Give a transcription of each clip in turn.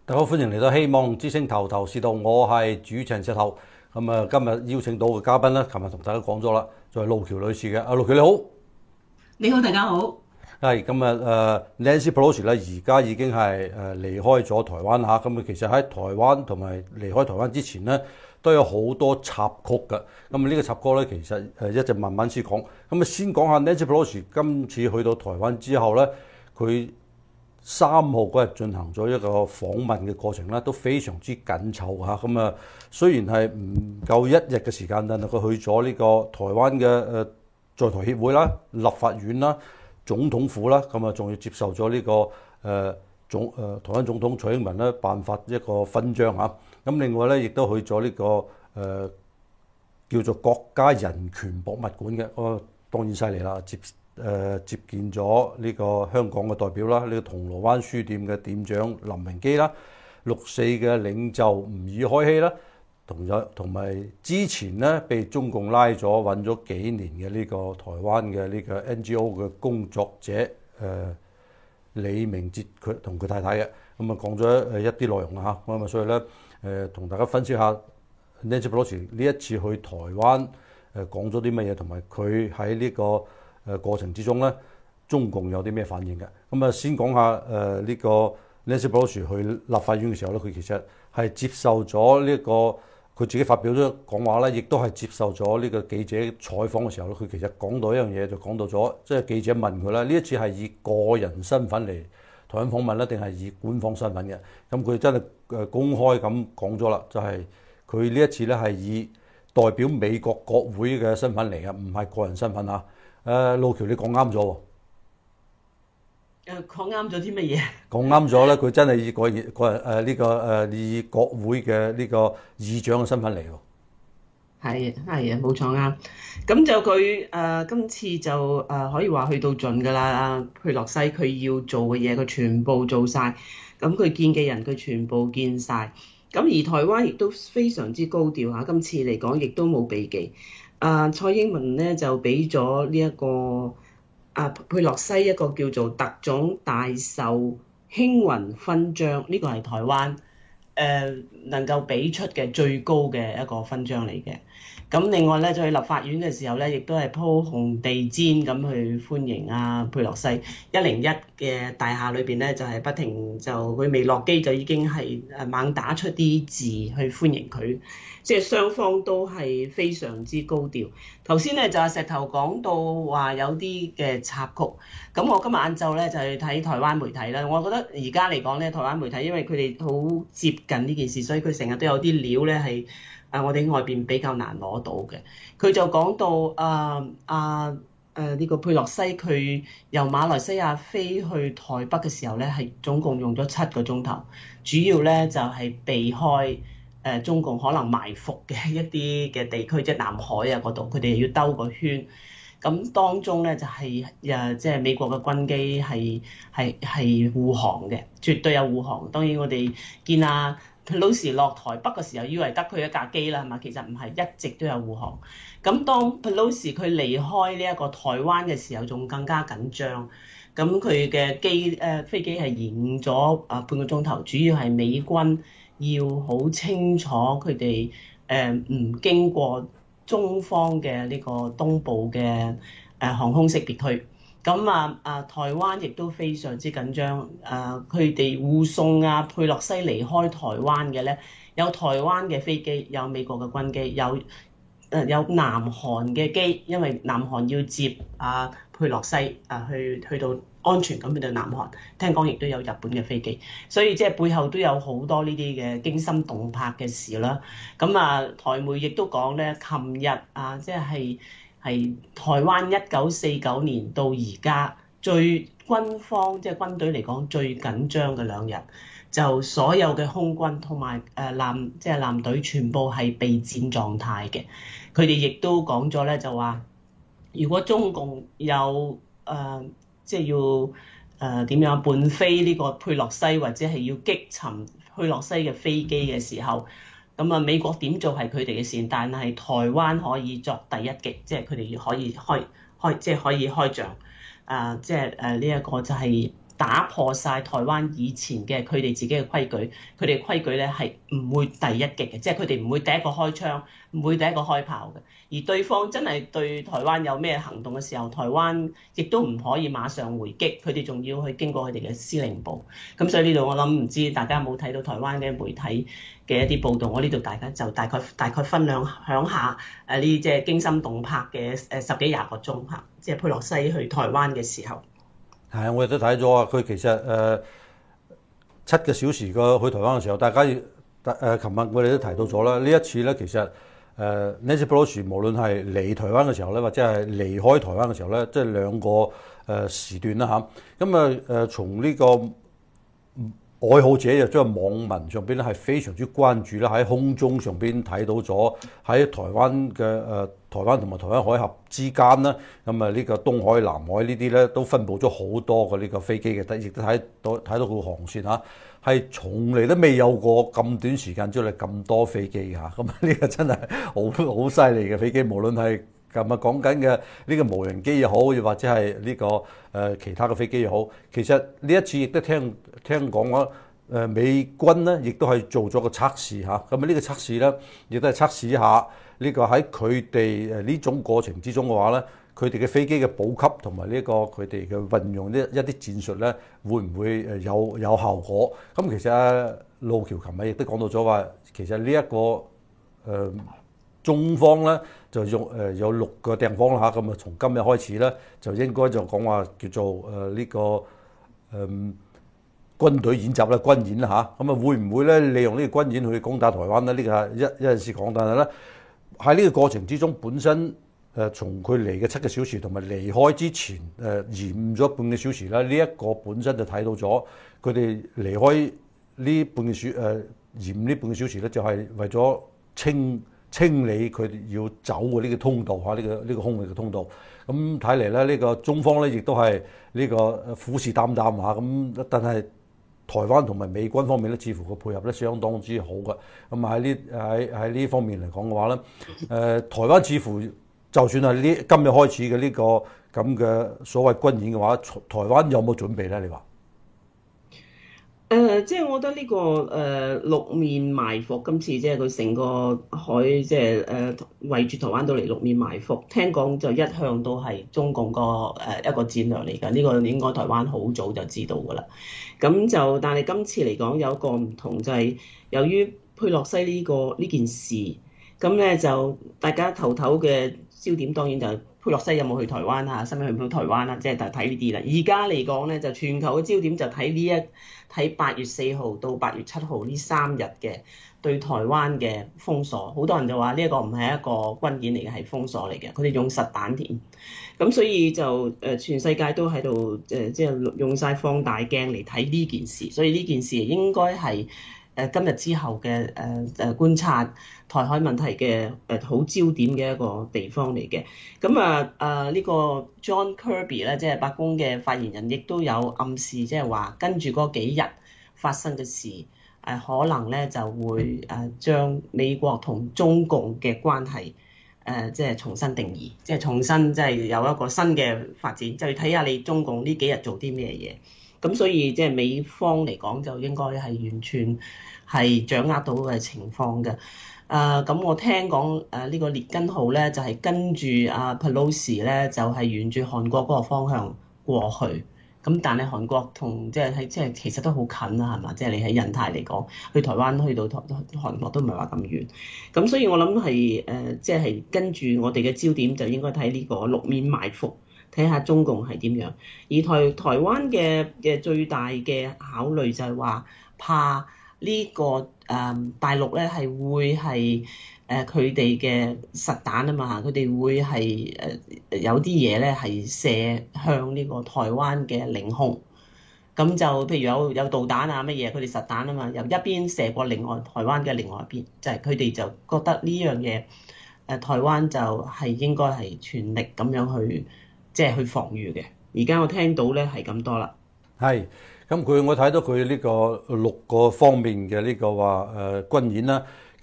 大家好，歡迎嚟到希望之星頭頭是道，我係主持人石頭。咁啊，今日邀請到嘅嘉賓咧，琴日同大家講咗啦，就係路橋女士嘅。阿路橋你好， 你好，大家好。 係咁啊，Nancy Pelosi 咧，而家已經係離開咗台灣嚇。咁其實喺台灣同埋離開台灣之前咧，都有好多插曲嘅。咁呢個插曲咧，其實一陣慢慢先講。咁啊，先講下 Nancy Pelosi 今次去到台灣之後咧，佢3號嗰日進行咗一個訪問嘅過程咧，都非常之緊湊嚇。咁啊，雖然係唔夠1日嘅時間，但係佢去咗呢個台灣嘅在台協會啦、立法院啦、總統府啦，咁啊仲要接受咗呢個台灣總統蔡英文咧頒發一個勳章嚇。咁另外咧，亦都去咗呢個叫做國家人權博物館嘅，當然犀利啦，接見咗呢個香港嘅代表啦，呢個銅鑼灣書店嘅店長林榮基啦，6·4嘅領袖吾爾開希啦，同埋之前咧被中共拉咗揾咗幾年嘅呢個台灣嘅呢個 NGO 嘅工作者李明哲，佢同佢太太嘅，咁啊講咗一啲內容啦嚇。咁啊所以咧同大家分析下 Nancy Pelosi 呢一次去台灣講咗啲乜嘢，同埋佢喺呢個過程之中咧，中共有啲咩反應嘅？咁啊，先講下呢個 Nancy Pelosi 去立法院嘅時候咧，佢其實係接受咗呢個佢自己發表咗講話咧，亦都係接受咗呢個記者採訪嘅時候咧，佢其實講到一樣嘢，就講到咗，即係記者問佢啦，呢一次係以個人身份嚟台灣訪問咧，定係以官方身份嘅？咁佢真係公開咁講咗啦，就係佢呢一次咧係以代表美國國會嘅身份嚟嘅，唔係個人身份嚇。路橋你講啱咗喎， 講啱咗啲乜嘢？ 講啱咗咧，佢真係以個人以國會嘅呢個議長嘅身份嚟喎。 係啊，冇錯啱。咁就佢今次就可以話去到盡㗎啦。佩洛西佢要做嘅嘢，佢全部做晒。咁佢見嘅人，佢全部見晒。咁而台灣亦都非常之高調嚇，今次嚟講亦都冇避忌。蔡英文咧就俾咗呢一個佩洛西一個叫做特種大綬卿雲勳章，呢個係台灣能夠俾出嘅最高嘅一個勳章嚟嘅。咁另外咧，就去立法院嘅時候咧，亦都係鋪紅地氈咁去歡迎佩洛西。101嘅大廈裏邊咧，就係不停就佢未落機就已經係猛打出啲字去歡迎佢，即係雙方都係非常之高調。頭先咧就係石頭講到話有啲嘅插曲，咁我今日晏晝咧就去睇台灣媒體啦。我覺得而家嚟講咧，台灣媒體因為佢哋好接近呢件事，所以佢成日都有啲料咧係我哋外邊比較難攞到嘅。佢就講到呢個佩洛西佢由馬來西亞飛去台北嘅時候咧，係總共用咗7個鐘頭，主要咧就係避開中共可能埋伏嘅一啲嘅地區，即係南海啊嗰度，佢哋要兜個圈。咁當中咧就係即係美國嘅軍機係護航嘅，絕對有護航。當然我哋見Pelosi 落台北嘅時候，以為得佢一架機啦，係嘛？其實唔係，一直都有護航。咁當 Pelosi 佢離開呢一個台灣嘅時候，仲更加緊張。咁佢嘅飛機係延誤咗半個鐘頭，主要係美軍要好清楚佢哋唔經過中方嘅呢個東部嘅航空識別區。咁台灣亦都非常之緊張，佢哋護送佩洛西離開台灣嘅咧，有台灣嘅飛機，有美國嘅軍機，有南韓嘅機，因為南韓要接佩洛西去到安全咁去到南韓，聽講亦都有日本嘅飛機，所以即係背後都有好多呢啲嘅驚心動魄嘅事啦。咁台媒亦都講咧，琴日即係台灣1949年到而家最軍方即係軍隊嚟講最緊張嘅2日，就所有嘅空軍同埋艦隊全部係備戰狀態嘅。佢哋亦都講咗咧，就話如果中共有即係要點樣伴飛呢個佩洛西，或者係要擊沉佩洛西嘅飛機嘅時候，咁美國點做係佢哋嘅事，但係台灣可以作第一擊，即係佢哋可以開即係可以開仗。即係呢一個就係打破晒台灣以前嘅佢哋自己嘅規矩，佢哋嘅規矩咧係唔會第一擊嘅，即係佢哋唔會第一個開槍，唔會第一個開炮嘅。而對方真係對台灣有咩行動嘅時候，台灣亦都唔可以馬上回擊，佢哋仲要去經過佢哋嘅司令部。咁所以呢度我諗唔知大家有冇睇到台灣嘅媒體嘅一啲報導，我呢度大家就大概分享下呢啲即係驚心動魄嘅10幾20個鐘嚇，即係佩洛西去台灣嘅時候。 係，我亦都睇咗啊！佢其實7個小時個去台灣嘅時候，大家琴日我哋都提到咗啦。呢一次咧，其實Nancy Pelosi 無論係嚟台灣嘅時候咧，或者係離開台灣嘅時候咧，即係兩個時段啦嚇。咁從呢個愛好者又即係網民上邊咧係非常之關注啦，喺空中上邊睇到咗喺台灣嘅台灣同埋台灣海峽之間咧，咁呢個東海、南海呢啲咧都分佈咗好多個呢個飛機嘅，亦都睇到個航線嚇，係從嚟都未有過咁短時間之內咁多飛機嚇，咁呢個真係好犀利嘅飛機，無論係今日講緊嘅呢個無人機又好，又或者係呢個其他嘅飛機又好，其實呢一次亦都聽講話美軍咧亦都係做咗個測試嚇，咁呢個測試咧亦都係測試一下呢個喺佢哋呢種過程之中嘅話咧，佢哋嘅飛機嘅補給同埋呢個佢哋嘅運用一啲戰術咧，會唔會有效果？咁其實路橋琴日亦都講到咗話，其實呢一個中方咧就用有6個地方啦嚇，咁從今日開始咧就應該就講話叫做呢個軍隊演習啦、軍演啦嚇，咁會唔會咧利用呢個軍演去攻打台灣咧？呢個係一陣時講，但係咧喺呢個過程之中，本身從佢嚟嘅7個小時同埋離開之前延誤咗半個小時啦，呢一個本身就睇到咗佢哋離開呢半個延誤呢半個小時咧，就係為咗清理佢哋要走嘅呢個通道嚇，呢個空域嘅通道。咁睇嚟咧，呢個中方咧亦都係呢個虎視眈眈嚇。咁但係台灣同埋美軍方面咧，似乎個配合咧相當之好嘅。咁喺呢方面嚟講嘅話咧，台灣似乎就算係今日開始嘅呢個咁嘅所謂軍演嘅話，台灣有冇準備咧？你話？ 即係我覺得呢個六面埋伏，今次即係佢成個海即係圍住台灣島嚟六面埋伏，聽講就一向都係中共一個戰略嚟㗎。呢個應該台灣好早就知道㗎啦。咁就但係今次嚟講有一個唔同，就係由於佩洛西呢件事，咁咧就大家頭嘅焦點當然就係佩洛西有冇去台灣啊？使唔使去台灣啊？即係睇呢啲啦。而家嚟講咧，就全球嘅焦點就睇8月4號到8月7號呢3日嘅對台灣嘅封鎖。好多人就話呢一個唔係一個軍演嚟嘅，係封鎖嚟嘅。佢哋用實彈添。咁所以就全世界都喺度即係用晒放大鏡嚟睇呢件事。所以呢件事應該係今日之後嘅觀察台海問題嘅好焦點嘅一個地方嚟嘅。咁呢個 John Kirby 咧，即係白宮嘅發言人，亦都有暗示，即係話跟住嗰幾日發生嘅事，可能咧就會將美國同中共嘅關係即係重新定義，即係重新即係有一個新嘅發展，就要睇下你中共呢幾日做啲咩嘢。咁所以即係美方嚟講，就應該係完全係掌握到嘅情況嘅。咁我聽講呢個列根號咧，就係跟住Pelosi 咧，就係沿住韓國嗰個方向過去。咁但係韓國同即係其實都好近啦，係嘛？即係你喺印太嚟講，去台灣去到韓國都唔係話咁遠。咁所以我諗係即係跟住我哋嘅焦點就應該睇呢個六面埋伏。睇下中共係點樣，而台灣嘅最大嘅考慮就係話怕呢個大陸咧係會係佢哋嘅實彈啊嘛，佢哋會係有啲嘢咧係射向呢個台灣嘅領空，咁就譬如有導彈啊乜嘢，佢哋實彈啊嘛，由一邊射過台灣嘅另外一邊，就係佢哋就覺得呢樣嘢台灣就係應該係全力咁樣去。即係去防禦嘅，而家我聽到咧係咁多啦。 係，咁我睇到佢呢個6個方面嘅呢個話軍演啦，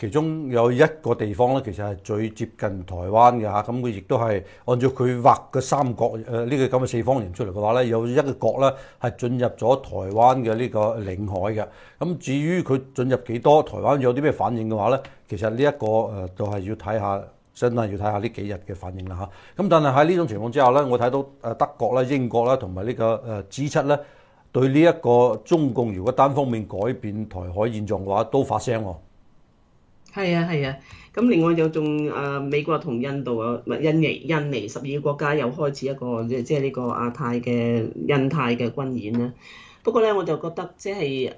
其中有一個地方咧，其實係最接近台灣嘅嚇，咁佢亦都係按照佢畫嘅三角呢個咁嘅四方形出嚟嘅話咧，有一個角咧係進入咗台灣嘅呢個領海嘅。咁至於佢進入幾多，台灣有啲咩反應嘅話咧，其實呢一個就係要睇下，真係要睇下呢幾日嘅反應啦嚇。咁但係喺呢種情況之下咧，我睇到德國啦、英國啦同埋呢個G7咧，對呢一個中共如果單方面改變台海現狀嘅話，都發聲喎。 係啊係啊，咁另外就仲美國同印度啊，印尼12個國家又開始一個即係呢個印太嘅軍演啦。不過咧，我就覺得即係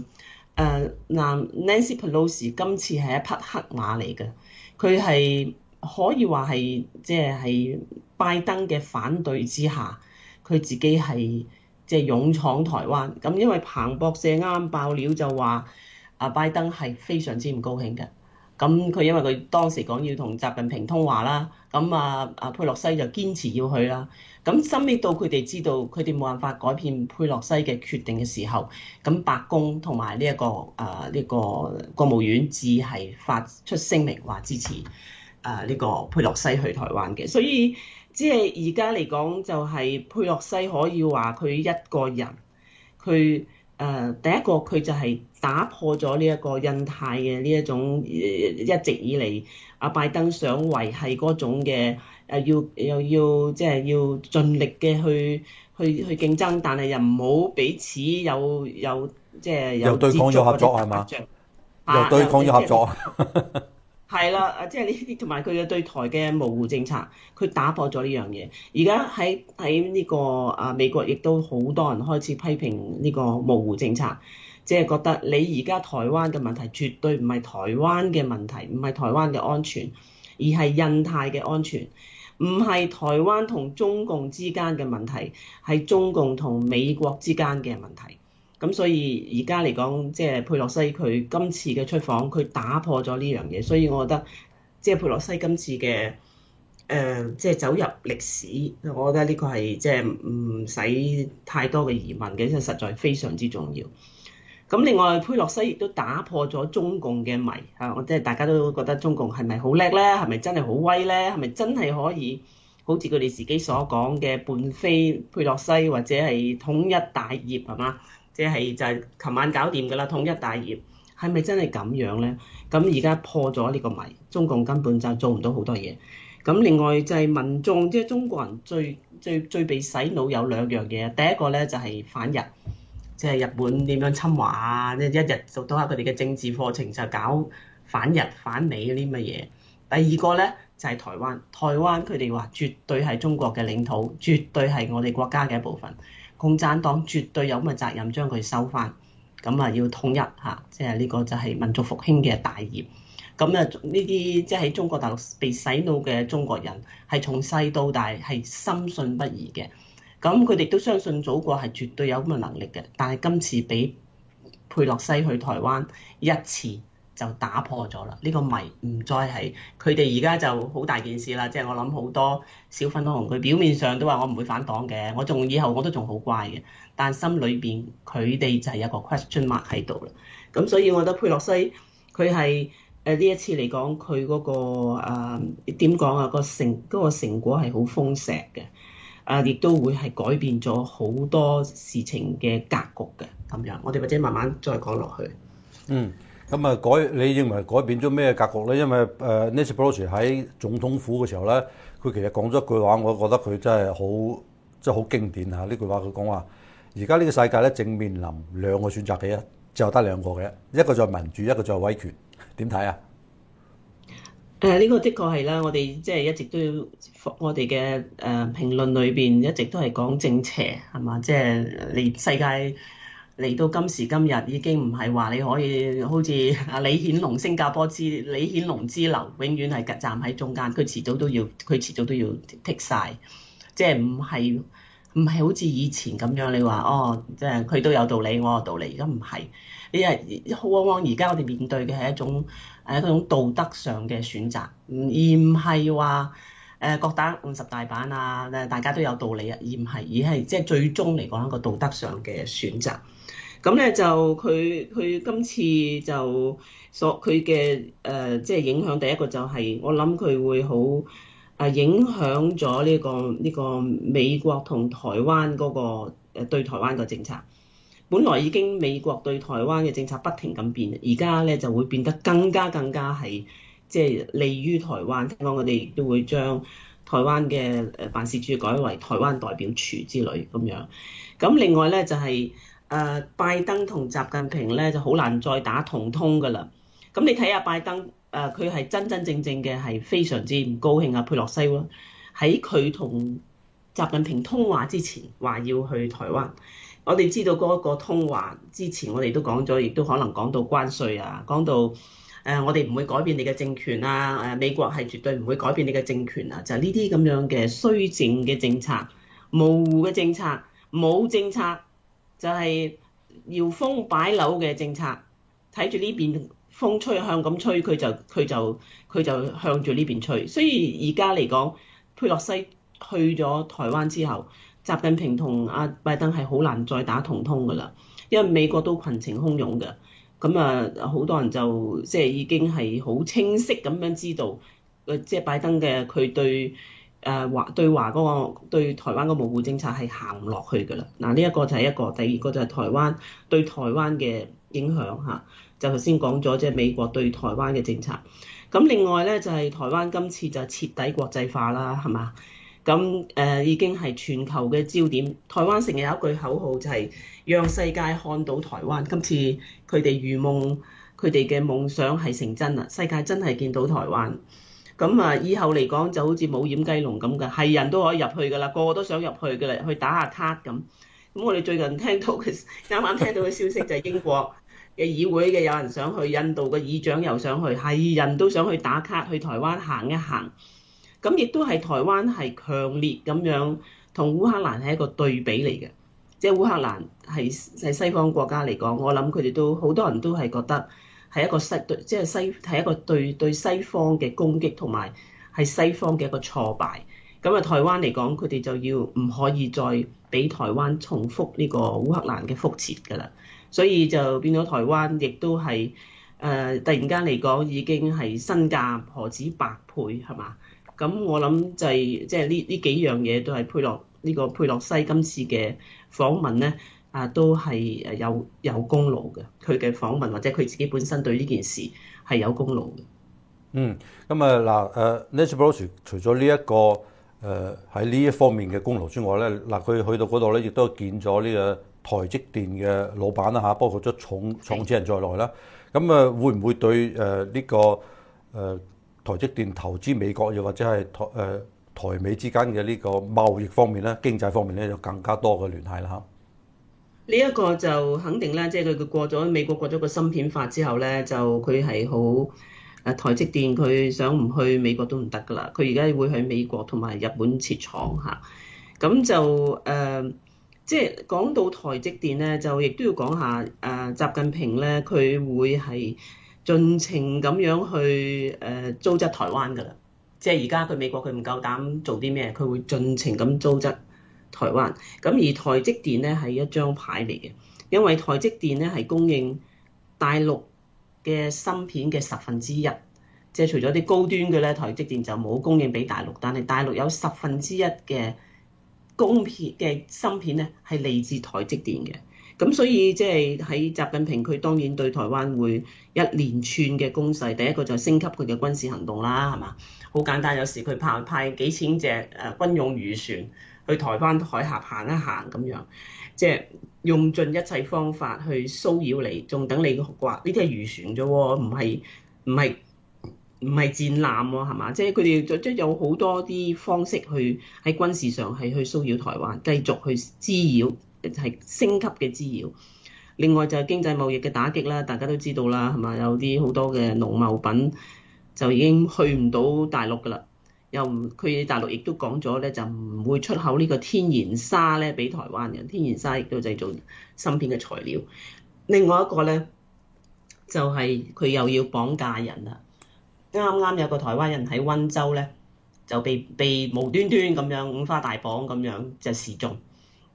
Nancy Pelosi 今次係一匹黑馬嚟嘅，佢係可以話係即係拜登嘅反對之下，佢自己係即係勇闖台灣。咁因為彭博社啱啱爆料就話拜登係非常之唔高興嘅。咁佢因為佢當時講要同習近平通話啦，咁佩洛西就堅持要去啦。咁深尾到佢哋知道佢哋冇辦法改變佩洛西嘅決定嘅時候，咁白宮同埋呢個國務院只係發出聲明話支持呢個佩洛西去台灣嘅。所以即係而家嚟講就係佩洛西可以話佢一個人，佢第一個佢就係打破咗呢一個印太嘅呢一種一直以嚟拜登想維係嗰種嘅要即係要盡力嘅去競爭，但係又唔好彼此有即係有對抗有合作係嘛？又對抗有合作。 係啦，即係呢啲同埋佢嘅對台嘅模糊政策，佢打破咗呢樣嘢。而家喺呢個美國亦都好多人開始批評呢個模糊政策，即係覺得你而家台灣嘅問題絕對唔係台灣嘅問題，唔係台灣嘅安全，而係印太嘅安全，唔係台灣同中共之間嘅問題，係中共同美國之間嘅問題。咁所以而家嚟講，即係佩洛西佢今次嘅出訪，佢打破咗呢樣嘢，所以我覺得即係佩洛西今次嘅即係走入歷史，我覺得呢個係即係唔使太多嘅疑問嘅，即係實在非常之重要。咁另外佩洛西亦都打破咗中共嘅謎嚇，我即係大家都覺得中共係咪好叻咧？係咪真係好威咧？係咪真係可以好似佢哋自己所講嘅半飛佩洛西或者係統一大業係嘛？即係就係琴晚搞掂㗎啦，統一大業係咪真係咁樣咧？咁而家破咗呢個謎，中共根本就做唔到好多嘢。咁另外就係民眾，即係中國人最被洗腦有兩樣嘢，第一個咧就係反日，即係日本點樣侵華啊，一日做到下佢哋嘅政治課程就搞反日反美嗰啲乜嘢。第二個咧就係台灣，台灣佢哋話絕對係中國嘅領土，絕對係我哋國家嘅一部分。共產黨絕對有咁嘅責任將佢收翻，咁要統一嚇，即係呢個就係民族復興嘅大業。咁呢啲即係喺中國大陸被洗腦嘅中國人，係從細到大係深信不疑嘅。咁佢哋都相信祖國係絕對有咁嘅能力嘅，但係今次俾佩洛西去台灣一次就打破咗啦，呢個謎唔再係佢哋而家就好大件事啦。即係我諗好多小粉紅佢表面上都話我唔會反黨嘅，我仲以後我都仲好乖嘅，但心裏邊佢哋就係有個 question mark 喺度啦。咁所以我覺得佩洛西佢係呢一次嚟講，佢嗰個點講啊，嗰個成果係好豐碩嘅，亦都會係改變咗好多事情嘅格局嘅咁樣。我哋或者慢慢再講落去。 咁你認為改變咗咩格局咧？因為Nancy Pelosi 喺總統府嘅時候咧，佢其實講咗一句話，我覺得佢真係好經典嚇。呢句話佢講話，而家呢個世界咧正面臨兩個選擇嘅，就得兩個嘅，一個就係民主，一個就係威權。點睇啊？ 呢個的確係啦，我哋即係一直都要，我哋嘅評論裏邊一直都係講正邪係嘛？即係你世界嚟到今時今日已經唔係話你可以好似李顯龍新加坡之李顯龍之流，永遠係站喺中間，佢遲早都要剔晒，即係唔係好似以前咁樣，你話即係佢都有道理，我有道理，而家唔係，你係往往而家我哋面對嘅係一種道德上嘅選擇，而唔係話各打50大板啊，大家都有道理啊，而係即係最終嚟講一個道德上嘅選擇。 咁咧就佢今次就佢嘅即係影響，第一個就係、我諗佢會好影響咗呢個美國同台灣嗰個對台灣嘅政策。本來已經美國對台灣嘅政策不停咁變，而家咧就會變得更加係即係利於台灣。聽講我哋亦都會將台灣嘅辦事處改為台灣代表處之類咁樣。咁另外咧就係拜登同習近平咧就好難再打同通㗎啦。咁你睇下拜登佢係真正嘅係非常之唔高興啊！佩洛西喎喺佢同習近平通話之前話要去台灣。我哋知道嗰個通話之前，我哋都講咗，亦都可能講到關稅啊，講到我哋唔會改變你嘅政權啊，美國係絕對唔會改變你嘅政權啊，就係呢啲咁樣嘅虛靜嘅政策、模糊嘅政策、冇政策，就係搖風擺柳嘅政策，睇住呢邊風吹向咁吹，佢就向住呢邊吹。所以而家嚟講，佩洛西去咗台灣之後，習近平同拜登係好難再打同通㗎啦，因為美國都群情洶湧嘅，咁好多人就即係已經係好清晰咁樣知道，即係拜登嘅佢對對台灣個模糊政策係行唔落去㗎啦。嗱，呢一個就係一個，第二個就係台灣對台灣嘅影響嚇，就頭先講咗即係美國對台灣嘅政策。咁另外咧就係台灣今次就徹底國際化啦，係嘛？咁已經係全球嘅焦點。台灣成日有一句口號就係讓世界看到台灣。今次佢哋如夢，佢哋嘅夢想係成真啦！世界真係見到台灣。咁以後嚟講就好似冇掩雞籠咁嘅，係人都可以入去㗎啦，個個都想入去㗎啦，去打下卡咁。咁我哋最近聽到嘅啱啱聽到嘅消息就係英國嘅議會嘅有人想去，印度嘅議長又想去，係人都想去打卡，去台灣行一行。咁亦都係台灣係強烈咁樣同烏克蘭係一個對比嚟嘅，即係烏克蘭係西方國家嚟講，我諗佢哋都好多人都係覺得係一個係一個對西方嘅攻擊，同埋係西方嘅一個挫敗。咁台灣嚟講，佢哋就要唔可以再俾台灣重複呢個烏克蘭嘅覆轍㗎啦，所以就變咗台灣亦都係突然間嚟講已經係身價何止百倍係嘛？咁我諗就係即係呢幾樣嘢都係佩洛西今次嘅訪問咧，都係有功勞嘅。佢嘅訪問或者佢自己本身對呢件事係有功勞嘅。 咁Nancy Pelosi 除咗呢一個喺呢一方面嘅功勞之外咧，佢去到嗰度咧，亦都見咗呢個台積電嘅老闆啦嚇，包括咗重錢人在內啦。咁會唔會對呢個台積電投資美國，又或者係台美之間嘅呢個貿易方面咧、經濟方面咧，有更加多嘅聯繫啦嚇。 呢一個就肯定啦，即係佢美國過咗個芯片法之後咧，就佢係好台積電佢想唔去美國都唔得㗎啦。佢而家會去美國同埋日本設廠嚇。咁就即係講到台積電咧，就亦都要講下習近平咧，佢會係盡情咁樣去糟質台灣㗎啦，即係而家佢美國佢唔夠膽做啲咩，佢會盡情咁糟質台灣。咁而台積電咧係一張牌嚟嘅，因為台積電咧係供應大陸嘅芯片嘅1/10，即係除咗啲高端嘅咧，台積電就冇供應俾大陸，但係大陸有1/10嘅芯片咧係嚟自台積電嘅。咁所以即係喺習近平佢當然對台灣會一連串嘅攻勢，第一個就升級佢嘅軍事行動啦，係嘛？好簡單，有時佢派幾千隻軍用漁船去台灣海峽行一行咁樣，即係用盡一切方法去騷擾你，仲等你話呢啲係漁船啫喎，唔係戰艦喎，係嘛？即係佢哋即係有好多啲方式去喺軍事上係去騷擾台灣，繼續去滋擾。係升級嘅滋擾。另外就係經濟貿易嘅打擊啦，大家都知道啦，係嘛？有啲好多嘅農貿品就已經去唔到大陸㗎啦。佢大陸亦都講咗咧，就唔會出口呢個天然砂咧俾台灣嘅。天然砂亦都製造芯片嘅材料。另外一個咧就係佢又要綁架人啦。啱啱有個台灣人喺溫州咧就被無端端咁樣五花大綁咁樣就示眾。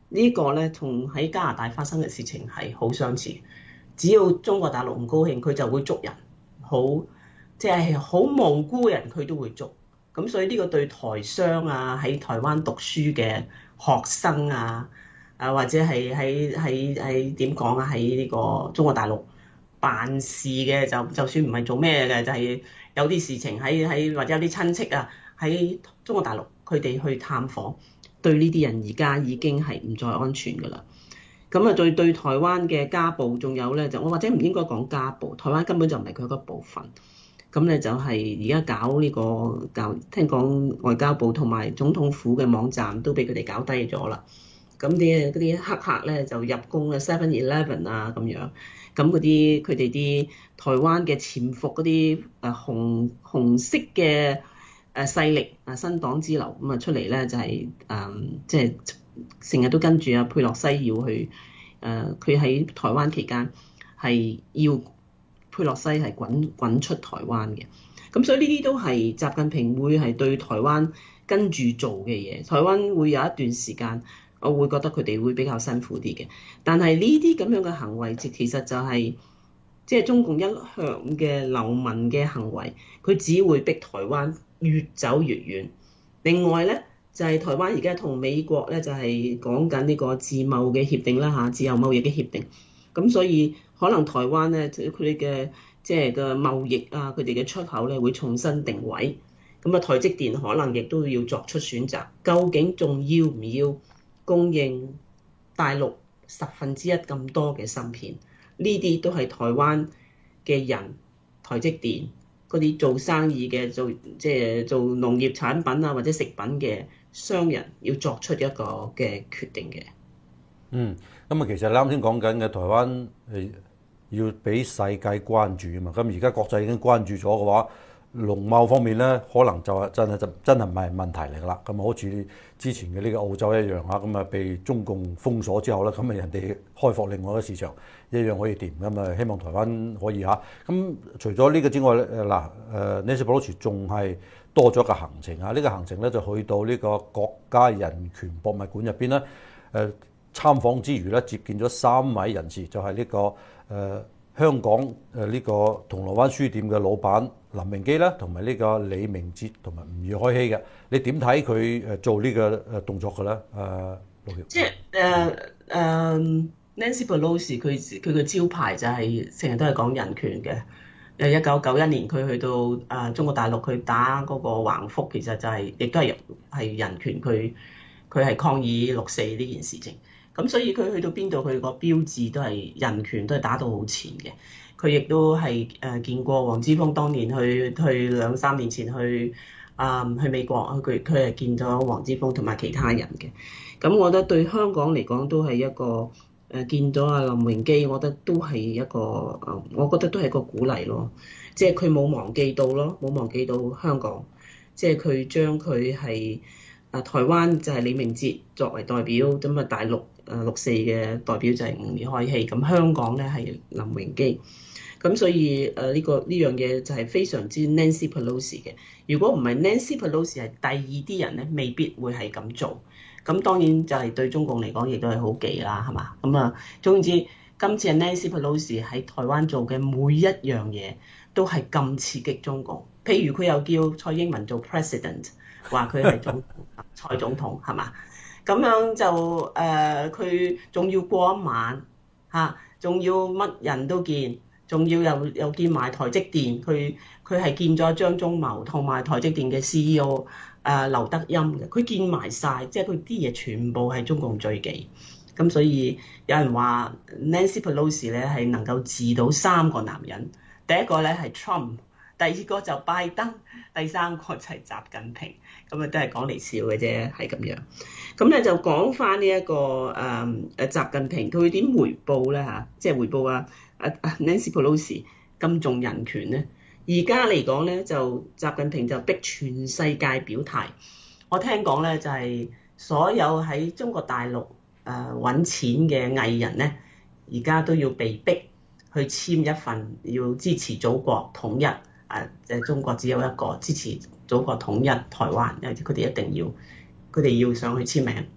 呢個咧同喺加拿大發生嘅事情係好相似。只要中國大陸唔高興，佢就會捉人，即係好無辜嘅人佢都會捉。咁所以呢個對台商啊，喺台灣讀書嘅學生啊，或者係點講啊，喺呢個中國大陸辦事嘅，就算唔係做咩嘅，就係有啲事情喺或者有啲親戚啊喺中國大陸，佢哋去探訪，對呢啲人而家已經係唔再安全㗎啦。咁啊，對台灣嘅家暴，仲有咧就我或者唔應該講家暴，台灣根本就唔係佢一個部分。咁咧就係而家搞呢個聽講外交部同埋總統府嘅網站都俾佢哋搞低咗啦。咁啲嗰啲黑客咧就入攻啊 7-Eleven 啊咁樣。咁佢哋啲台灣嘅潛伏嗰啲紅色嘅勢力啊，新黨支流咁啊出嚟咧就係即係成日都跟住佩洛西要去佢喺台灣期間係要佩洛西係滾出台灣嘅。咁所以呢啲都係習近平會係對台灣跟住做嘅嘢。台灣會有一段時間，我會覺得佢哋會比較辛苦啲嘅。但係呢啲咁樣嘅行為，其實就係即係中共一向嘅流民嘅行為，佢只會逼台灣越走越遠。另外咧，就係台灣而家同美國咧就係講緊呢個自貿嘅協定啦嚇，自由貿易嘅協定。咁所以可能台灣咧佢哋嘅即係嘅貿易啊，佢哋嘅出口咧會重新定位。咁啊，台積電可能亦都要作出選擇，究竟仲要唔要供應大陸1/10咁多嘅芯片？呢啲都係台灣嘅人，台積電嗰啲做生意嘅即係做農業產品啊或者食品嘅商人要作出一個嘅決定嘅。 咁啊，其實你啱先講緊嘅台灣要俾世界關注啊嘛。咁而家國際已經關注咗嘅話，農貿方面咧，可能就真係唔係問題嚟㗎啦。咁好似之前嘅呢個澳洲一樣嚇，咁啊被中共封鎖之後咧，咁啊人哋開放另外一個市場一樣可以掂。咁啊希望台灣可以嚇。咁除咗呢個之外咧，Nancy Pelosi 仲係多咗一個行程啊。呢個行程咧就去到呢個國家人權博物館入邊咧，參訪之餘咧接見咗3位人士，就係呢個香港呢個銅鑼灣書店嘅老闆林榮基啦，同埋呢個李明哲同埋吳宇開希嘅。你點睇佢做呢個動作嘅咧？陸橋， 即係Nancy Pelosi 佢嘅招牌就係成日都係講人權嘅。1991年佢去到中國大陸去打嗰個橫幅，其實就係亦都係人權，佢係抗議6·4呢件事情。咁所以佢去到邊度，佢個標誌都係人權，都係打到好前嘅。佢亦都係見過黃之鋒當年去2-3年前去美國，佢係見咗黃之鋒同埋其他人嘅。咁我覺得對香港嚟講都係一個見咗阿林榮基，我覺得都係一個我覺得都係一個鼓勵咯。即係佢冇忘記到香港，即係佢將佢係台灣就係李明哲作為代表，咁啊大陸6·4嘅代表就係吳宇開希，咁香港咧係林榮基。咁所以呢樣嘢就係非常之 Nancy Pelosi 嘅。如果唔係 Nancy Pelosi 係第二啲人咧，未必會係咁做。咁當然就係對中共嚟講，亦都係好忌啦，係嘛？咁啊，總之今次係 Nancy Pelosi 喺台灣做嘅每一樣嘢，都係咁刺激中共。譬如佢又叫蔡英文做 president， 話佢係蔡總統，係嘛？咁樣就佢仲要過一晚嚇，仲要乜人都見。仲要又見埋台積電，佢係見咗張忠謀同埋台積電嘅 CEO 劉德音嘅，佢見埋晒，即係佢啲嘢全部係中共最忌。咁所以有人話 Nancy Pelosi 咧係能夠治到3個男人，第一個咧係 Trump， 第二個就拜登，第三個就係習近平。咁啊都係講嚟笑嘅啫，係咁樣。咁咧就講翻呢一個習近平佢點回報咧嚇，即係回報Nancy Pelosi 咁重人權咧。而家嚟講咧，就習近平就逼全世界表態。我聽講咧就係所有喺中國大陸揾錢嘅藝人咧，而家都要被逼去簽一份要支持祖國統一。即係中國只有一個，支持祖國統一台灣，因為佢哋一定要，佢哋要上去簽名。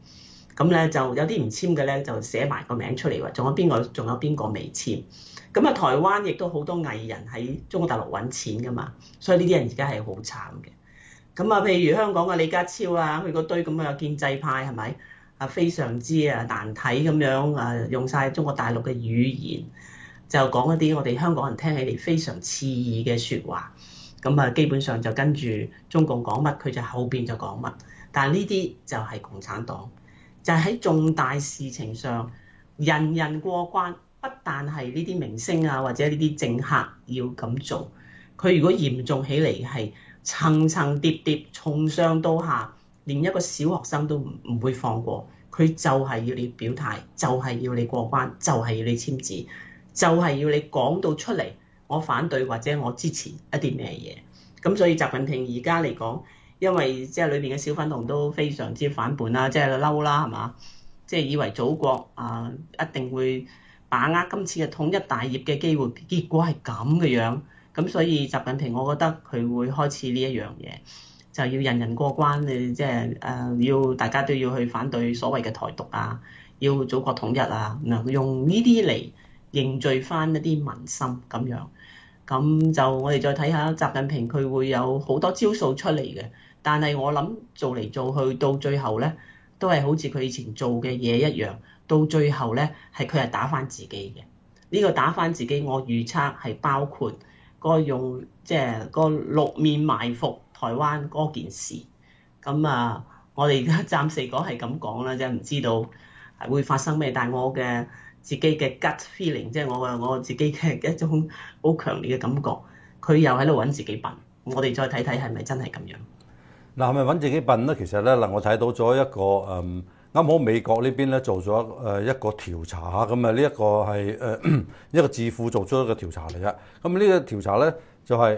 咁咧就有啲唔簽嘅咧就寫埋個名出嚟話，仲有邊個未簽。咁啊，台灣亦都好多藝人喺中國大陸揾錢噶嘛，所以呢啲人而家係好慘嘅。咁啊，譬如香港嘅李家超啊，佢嗰堆咁嘅建制派係咪啊，非常之難睇咁樣啊，用晒中國大陸嘅語言，就講一啲我哋香港人聽起嚟非常刺耳嘅説話。咁啊，基本上就跟住中共講乜，佢就後邊就講乜。但係呢啲就係共產黨，就係喺重大事情上人人過關。不但係呢啲明星啊，或者呢啲政客要咁做，佢如果嚴重起嚟係層層疊疊，從上到下，連一個小學生都唔會放過。佢就係要你表態，就係要你過關，就係要你簽字，就係要你講到出嚟，我反對或者我支持一啲咩嘢。咁所以習近平而家嚟講，因為即係裏面嘅小粉紅都非常之反叛啦，即係嬲啦，係嘛？即係以為祖國一定會把握今次嘅統一大業嘅機會，結果係咁嘅樣。咁所以習近平，我覺得佢會開始呢一樣嘢，就要人人過關，即係要大家都要去反對所謂嘅台獨啊，要祖國統一啊，用呢啲嚟凝聚翻一啲民心咁樣。咁就我哋再睇下習近平，佢會有好多招數出嚟嘅。但係我諗做嚟做去，到最後咧，都係好似佢以前做嘅嘢一樣。到最後咧，佢係打翻自己嘅。呢個打翻自己，我預測係包括用即係個六面埋伏台灣嗰件事。咁啊，我哋而家暫時講係咁講啦，即係唔知道係會發生咩。但係我嘅自己嘅 gut feeling，即係我自己嘅一種好強烈嘅感覺，佢又喺度揾自己笨。我哋再睇睇係咪真係咁樣？ 嗱，係咪揾自己笨咧？其實咧，我睇到咗一個啱好美國呢邊咧做咗一個調查，咁啊呢一個係一個智庫做出一個調查嚟嘅。咁呢個調查咧就係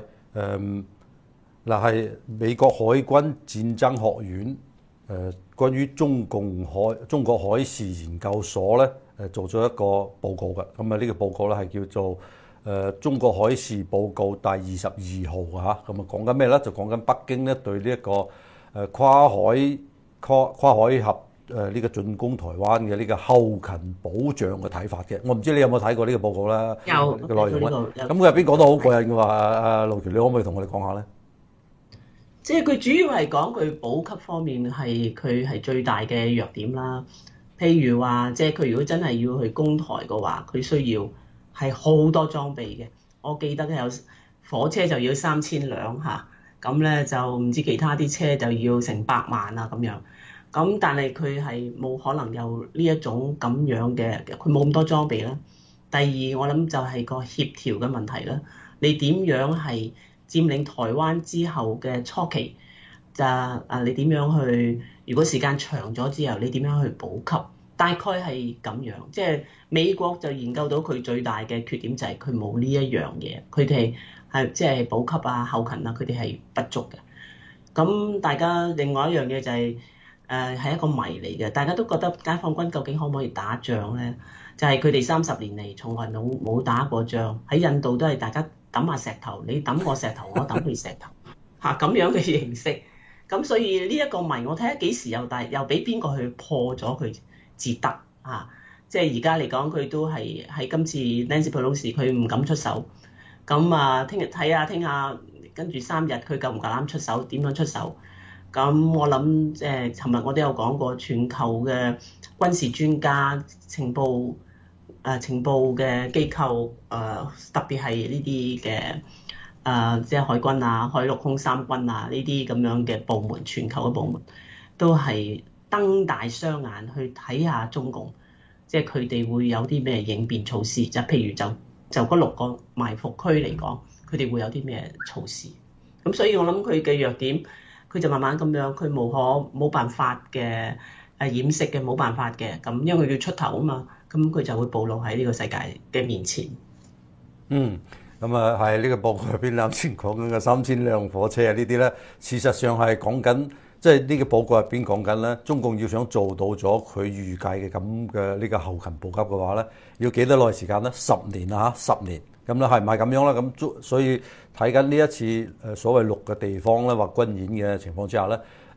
係美國海軍戰爭學院關於中國海事研究所咧做咗一個報告嘅。咁啊呢個報告咧係叫做中國海事報告第22號嚇。咁啊講緊咩咧？就講緊北京咧對呢一個跨海峽呢個進攻台灣嘅呢個後勤保障嘅睇法嘅。我唔知你有冇睇過呢個報告啦？ 有個內容咧。咁佢入邊講得好過癮嘅話，阿路橋，你可唔可以同我哋講下咧？ 即係佢主要係講佢補給方面佢係最大嘅弱點啦。譬如話，即係佢如果真係要去攻台嘅話，佢需要係好多裝備嘅。我記得有火車就要3000輛嚇，咁咧就唔知其他啲車就要成百萬啊咁樣。咁但係佢係冇可能有呢一種咁樣嘅，佢冇咁多裝備啦。第二，我諗就係個協調嘅問題啦。你點樣係佔領台灣之後嘅初期，就你點樣去？如果時間長咗之後，你點樣去補給？大概係咁樣。即係美國就研究到佢最大嘅缺點就係佢冇呢一樣嘢，佢哋係即係補給啊、後勤啊，佢哋係不足嘅。咁大家另外一樣嘢就係係一個謎嚟嘅，大家都覺得解放軍究竟可唔可以打仗咧？就係佢哋30年嚟從來冇打過仗，喺印度都係大家抌下石頭，你抌我石頭，我抌你石頭嚇咁樣嘅形式。咁所以呢一個謎，我睇下幾時又俾邊個去破咗佢至得啊？即係而家嚟講，佢都係喺今次 Nancy Pelosi 佢唔敢出手。咁啊，聽日睇下，聽下跟住3日佢夠唔夠膽出手？點樣出手？咁我諗即係尋日我都有講過，全球嘅軍事專家、情報嘅機構，特別係呢啲嘅即係海軍啊、海陸空三軍啊呢啲咁樣嘅部門，全球嘅部門都係瞪大雙眼去睇下中共，即係佢哋會有啲咩應變措施，就譬如就嗰6個埋伏區嚟講，佢哋會有啲咩措施。咁所以我諗佢嘅弱點。佢就慢慢咁樣，佢冇辦法嘅掩飾嘅，冇辦法嘅。咁因為佢要出頭啊嘛，咁佢就會暴露喺呢個世界嘅面前。 咁啊係呢個報告入邊啱先講緊嘅3000輛火車啊，呢啲咧事實上係講緊，即係呢個報告入邊講緊咧，中共要想做到咗佢預計嘅咁嘅呢個後勤補給嘅話咧，要幾多耐時間咧？10年啊，10年。咁咧係唔係咁樣啦？咁所以睇緊呢一次所謂6個地方咧或軍演嘅情況之下咧，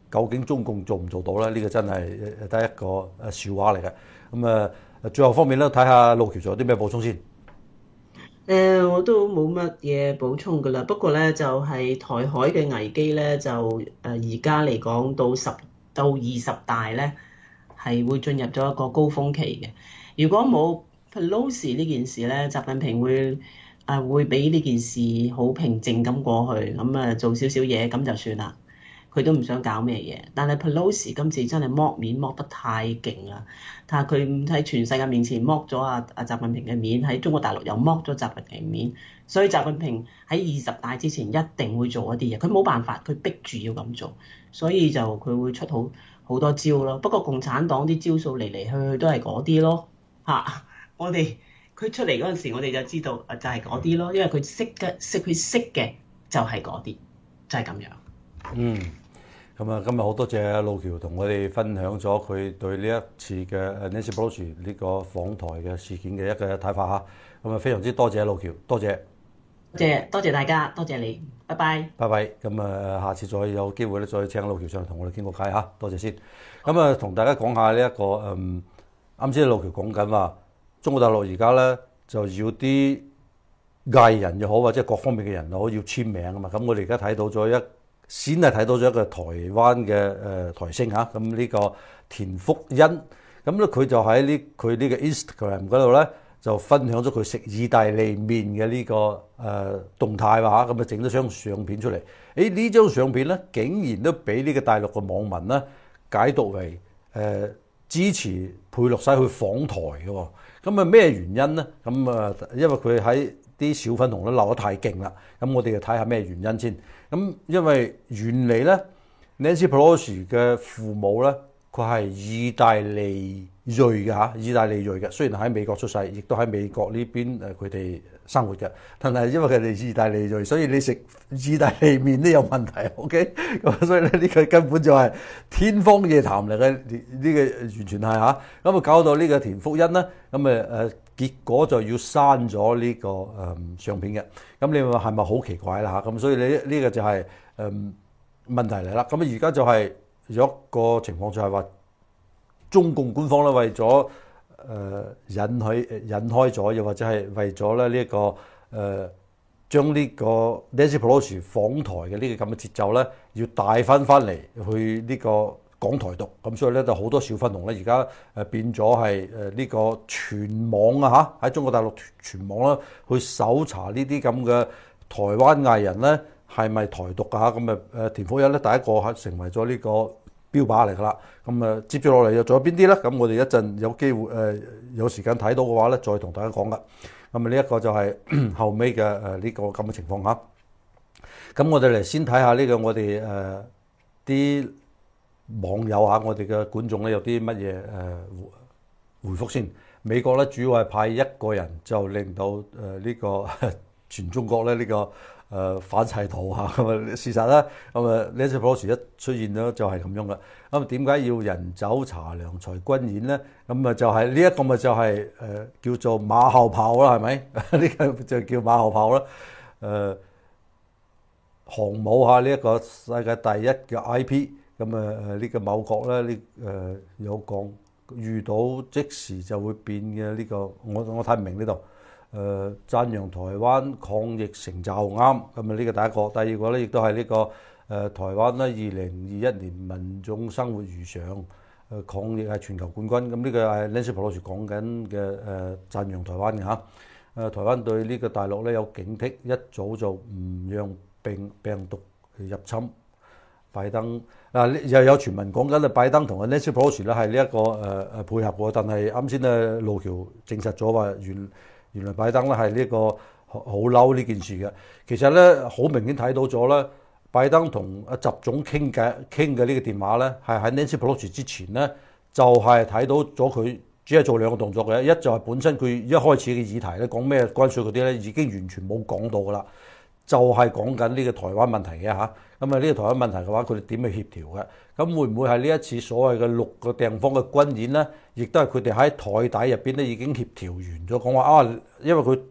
究竟中共做唔做到咧？呢個真係得一個笑話嚟嘅。咁最後方面咧，睇下路橋仲有啲咩補充先。 我都冇乜嘢補充㗎啦。不過咧，就係台海嘅危機咧，就而家嚟講到10到20大咧，係會進入咗一個高峰期嘅。如果冇 Pelosi 呢件事咧，習近平會俾呢件事好平靜咁過去，咁做少少嘢咁就算啦。佢都唔想搞咩嘢，但係 Pelosi 今次真係剝面剝得太勁啦！睇下佢喺全世界面前剝咗阿習近平嘅面，喺中國大陸又剝咗習近平面，所以習近平喺20大之前一定會做一啲嘢，佢冇辦法，佢逼住要咁做，所以就佢會出好多招咯。不過共產黨啲招數嚟嚟去去都係嗰啲咯，佢出嚟嗰陣時，我哋就知道就係嗰啲咯，因為佢識嘅就係嗰啲，就係咁樣。 咁今日好多謝路橋同我哋分享咗佢對呢一次嘅 Nancy Pelosi 呢個訪台嘅事件嘅一個睇法嚇。咁非常之多謝路橋，多謝大家，多謝你，拜拜。 拜拜。咁下次再有機會咧，再請路橋上嚟同我哋傾個偈嚇，多謝先。咁同大家講下呢一個啱先路橋講緊話，中國大陸而家咧就要啲藝人又好，或者各方面嘅人又好要簽名啊嘛。咁我哋而家睇到咗先係睇到咗一個台灣嘅台星嚇，咁呢個田馥甄，咁咧佢就喺佢呢個 Instagram 嗰度咧就分享咗佢食意大利麵嘅呢個動態話嚇，咁整咗張相片出嚟。呢張相片咧竟然都俾呢個大陸嘅網民咧解讀為支持佩洛西去訪台嘅喎。咁咩原因咧？咁因為佢喺啲小粉紅都鬧得太勁啦。咁我哋就睇下咩原因先。咁因為原嚟咧 Nancy Pelosi 嘅父母咧，佢係意大利裔嘅嚇，意大利裔嘅。雖然喺美國出世，亦都喺美國呢邊佢哋生活嘅，但係因為佢哋意大利裔，所以你食意大利麵都有問題。OK，咁所以咧呢個根本就係天方夜譚嚟嘅，呢個完全係嚇。咁搞到呢個田馥甄咧，咁結果就要刪咗呢個相片嘅。咁你話係咪好奇怪啦嚇？咁所以呢個就係問題嚟啦。咁而家就係有一個情況就係話，中共官方咧為咗引開咗，又或者係為咗咧呢個將呢個 Nancy Pelosi 訪台嘅呢個咁嘅節奏咧，要帶翻嚟去呢個講台獨。咁所以咧就好多小粉紅咧而家變咗係呢個全網啊嚇，喺中國大陸全網啦去搜查呢啲咁嘅台灣藝人咧係咪台獨啊嚇。咁田馥甄咧第一個係成為咗呢個標靶嚟㗎啦。咁接住落嚟又仲有邊啲咧？咁我哋一陣有機會有時間睇到嘅話咧，再同大家講㗎。咁呢一個就係後尾嘅呢個咁嘅情況嚇。咁我哋嚟先睇下呢個我哋啲網友嚇，我哋嘅觀眾咧有啲乜嘢回覆先。美國咧主要係派一個人就令到呢個全中國咧呢個反晒圖嚇。咁事實咧Nancy Pelosi一出現咗就係咁樣啦。咁點解要人走茶涼才軍演咧？咁就係呢一個咪就係叫做馬後炮啦，係咪？呢個就叫馬後炮啦。航母嚇呢一個世界第一嘅 IP， 咁呢個某國咧有講遇到即時就會變嘅呢個，我睇唔明呢度。讚揚台灣抗疫成就啱，咁呢個第一個。第二個咧亦都係呢個台灣咧2021年民眾生活如常，抗疫係全球冠軍。咁呢個係 Nancy Pelosi 講緊嘅讚揚台灣嘅嚇。台灣對呢個大陸咧有警惕，一早就唔讓病毒入侵。拜登又有傳聞講緊啊，拜登同 Nancy Pelosi 咧係呢一個配合喎，但係啱先咧路橋證實咗話原來拜登咧係呢個好嬲呢件事嘅。其實咧好明顯睇到咗咧，拜登同習總傾嘅呢個電話咧，係喺 Nancy Pelosi 之前咧就係睇到咗佢只係做兩個動作嘅。一就係本身佢一開始嘅議題咧講咩關稅嗰啲咧已經完全冇講到噶啦，就係講緊呢個台灣問題嘅嚇。咁呢個台灣問題嘅話，佢哋點去協調嘅？咁會唔會係呢一次所謂嘅6個地方嘅軍演咧，亦都係佢哋喺台底入邊咧已經協調完咗，講話因為佢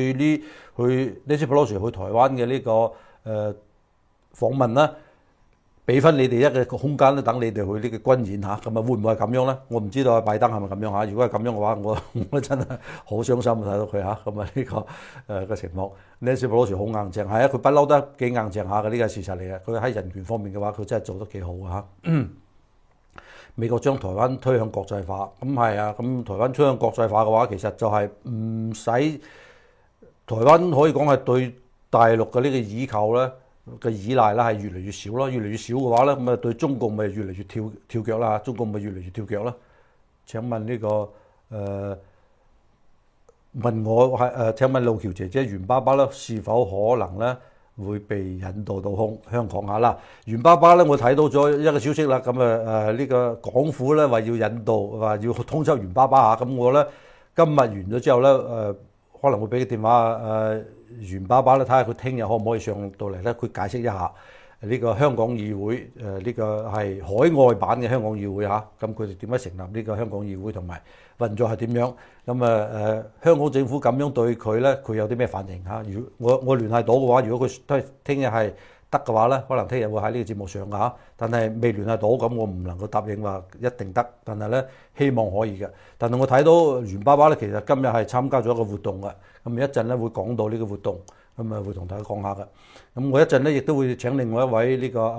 去Nancy Pelosi去台灣嘅呢個訪問啦， 俾翻你哋一個空間咧，等你哋去呢個軍演嚇，咁啊會唔會係咁樣咧？我唔知道拜登係咪咁樣嚇。如果係咁樣嘅話，我真係好傷心睇到佢嚇，咁啊呢個嘅情況。Nancy Pelosi 好硬淨，係啊，佢不嬲得幾硬淨下嘅，呢個係事實嚟嘅。佢喺人權方面嘅話，佢真係做得幾好嚇。美國將台灣推向國際化，咁係啊，咁台灣推向國際化嘅話，其實就係唔使台灣可以講係對大陸嘅呢個依靠咧嘅依賴啦，係越嚟越少咯，越嚟越少嘅話咧，咁啊對中共咪越嚟越跳腳啦，中共咪越嚟越跳腳啦。請問呢問我係請問路橋姐姐袁爸爸咧是否可能咧會被引渡到香港下啦？袁爸爸咧，我睇到咗一個消息啦，咁呢個港府咧話要引渡，話要通緝袁爸爸嚇，咁我咧今日完咗之後咧可能會俾個電話袁爸爸咧，睇下佢聽日可唔可以上到嚟咧，佢解釋一下呢個香港議會呢個係海外版嘅香港議會嚇，咁佢哋點樣成立呢個香港議會同埋運作係點樣？咁香港政府咁樣對佢咧，佢有啲咩反應嚇？如果我聯繫到嘅話，如果佢都係聽日係得嘅話咧，可能聽日會喺呢個節目上嚇。但係未聯繫到，咁我唔能夠答應話一定得。但係咧，希望可以嘅。但係我睇到袁爸爸咧，其實今日係參加咗一個活動嘅。咁一陣咧會講到呢個活動，咁啊會同大家講下嘅。咁我一陣咧亦都會請另外一位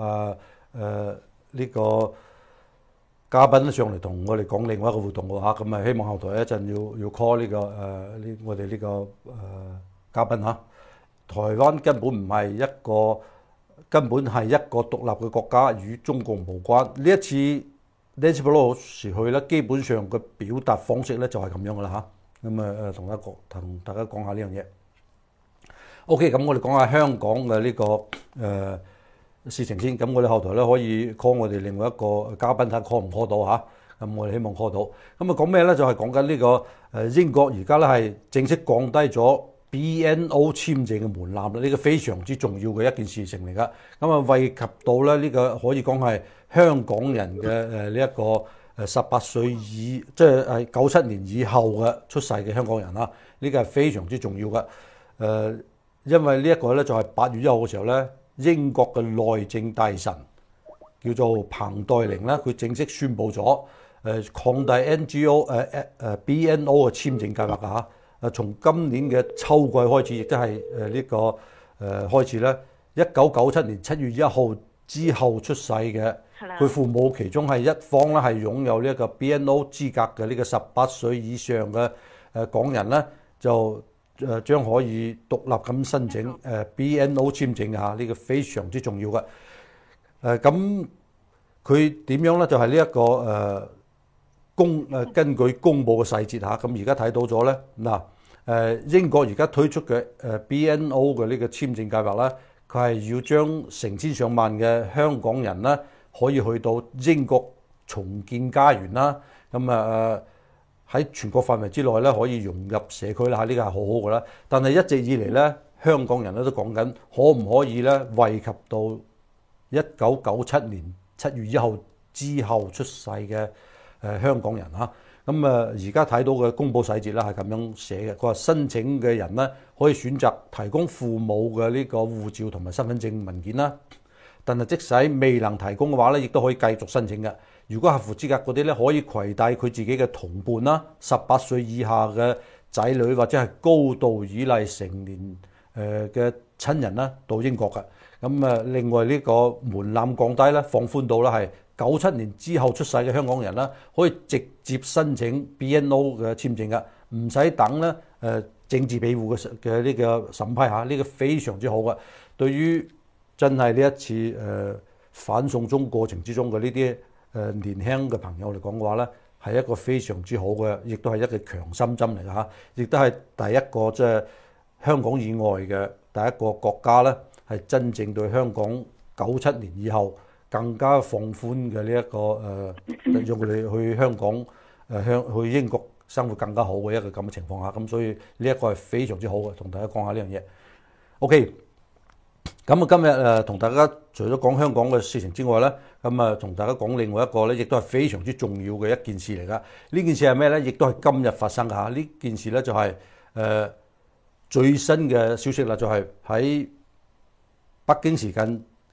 呢個嘉賓上嚟同我哋講另外一個活動嘅嚇。咁啊希望後台一陣要 call 我哋呢個嘉賓嚇。台灣根本唔係一個。根本係一個獨立嘅國家，與中共無關。呢一次 Nancy Pelosi 去咧，基本上嘅表達方式咧就係咁樣噶啦嚇。咁同大家講下呢樣嘢。OK， 咁我哋講下香港嘅呢個事情先。咁我哋後台咧可以 call 我哋另外一個嘉賓睇下 call 唔 call 到嚇。咁我哋希望 call 到。咁講咩咧？就係講緊呢個英國而家咧係正式降低咗BNO 簽證嘅門檻啦，呢個非常之重要嘅一件事情嚟噶。咁啊，惠及到咧呢個可以講係香港人嘅呢一個18歲以即係97年以後嘅出世嘅香港人啦。呢個係非常之重要嘅。因為呢一個咧就係8月1號嘅時候咧，英國嘅內政大臣叫做彭黛玲咧，佢正式宣布咗擴大 BNO 嘅簽證計劃㗎嚇。從今年嘅秋季開始，亦都係開始咧。1997年7月1號之後出世嘅，佢父母其中係一方咧係擁有呢一個 BNO 資格嘅呢個18歲以上嘅港人咧，就將可以獨立咁申請BNO 簽證嚇，呢個非常之重要嘅。咁佢點樣咧？就係呢一個根據公佈嘅細節嚇，咁而家睇到咗咧嗱，英國而家推出嘅BNO 嘅呢個簽證計劃咧，佢係要將成千上萬嘅香港人咧可以去到英國重建家園啦，咁喺全國範圍之內咧可以融入社區啦嚇，呢個係好好嘅啦。但係一直以嚟咧，香港人咧都講緊可唔可以咧惠及到1997年7月1號之後出世嘅香港人嚇。咁而家睇到嘅公佈細節咧係咁樣寫嘅，佢話申請嘅人咧可以選擇提供父母嘅呢個護照同埋身份證文件啦，但係即使未能提供嘅話咧，亦都可以繼續申請嘅。如果合乎資格嗰啲咧，可以攜帶佢自己嘅同伴啦、18歲以下嘅仔女或者係高度依賴成年嘅親人啦到英國嘅。咁另外呢個門檻降低咧，放寬到咧係97年之後出世嘅香港人啦，可以直接申請 BNO 嘅簽證嘅，唔使等咧政治庇護嘅呢個審批嚇，呢個非常之好嘅。對於真係呢一次反送中過程之中嘅呢啲年輕嘅朋友嚟講嘅話咧，係一個非常之好嘅，亦都係一個強心針嚟嘅嚇，亦都係第一個即係香港以外嘅第一個國家咧，係真正對香港97年以後更加放寬嘅呢一個讓佢哋去香港去英國生活更加好嘅一個咁嘅情況下，咁所以呢一個係非常之好嘅，同大家講下呢樣嘢。OK， 咁今日同大家除咗講香港嘅事情之外咧，咁同大家講另外一個咧，亦都係非常之重要嘅一件事嚟噶。呢件事係咩咧？亦都係今日發生嘅嚇。呢件事咧就係最新嘅消息啦，就係喺北京時間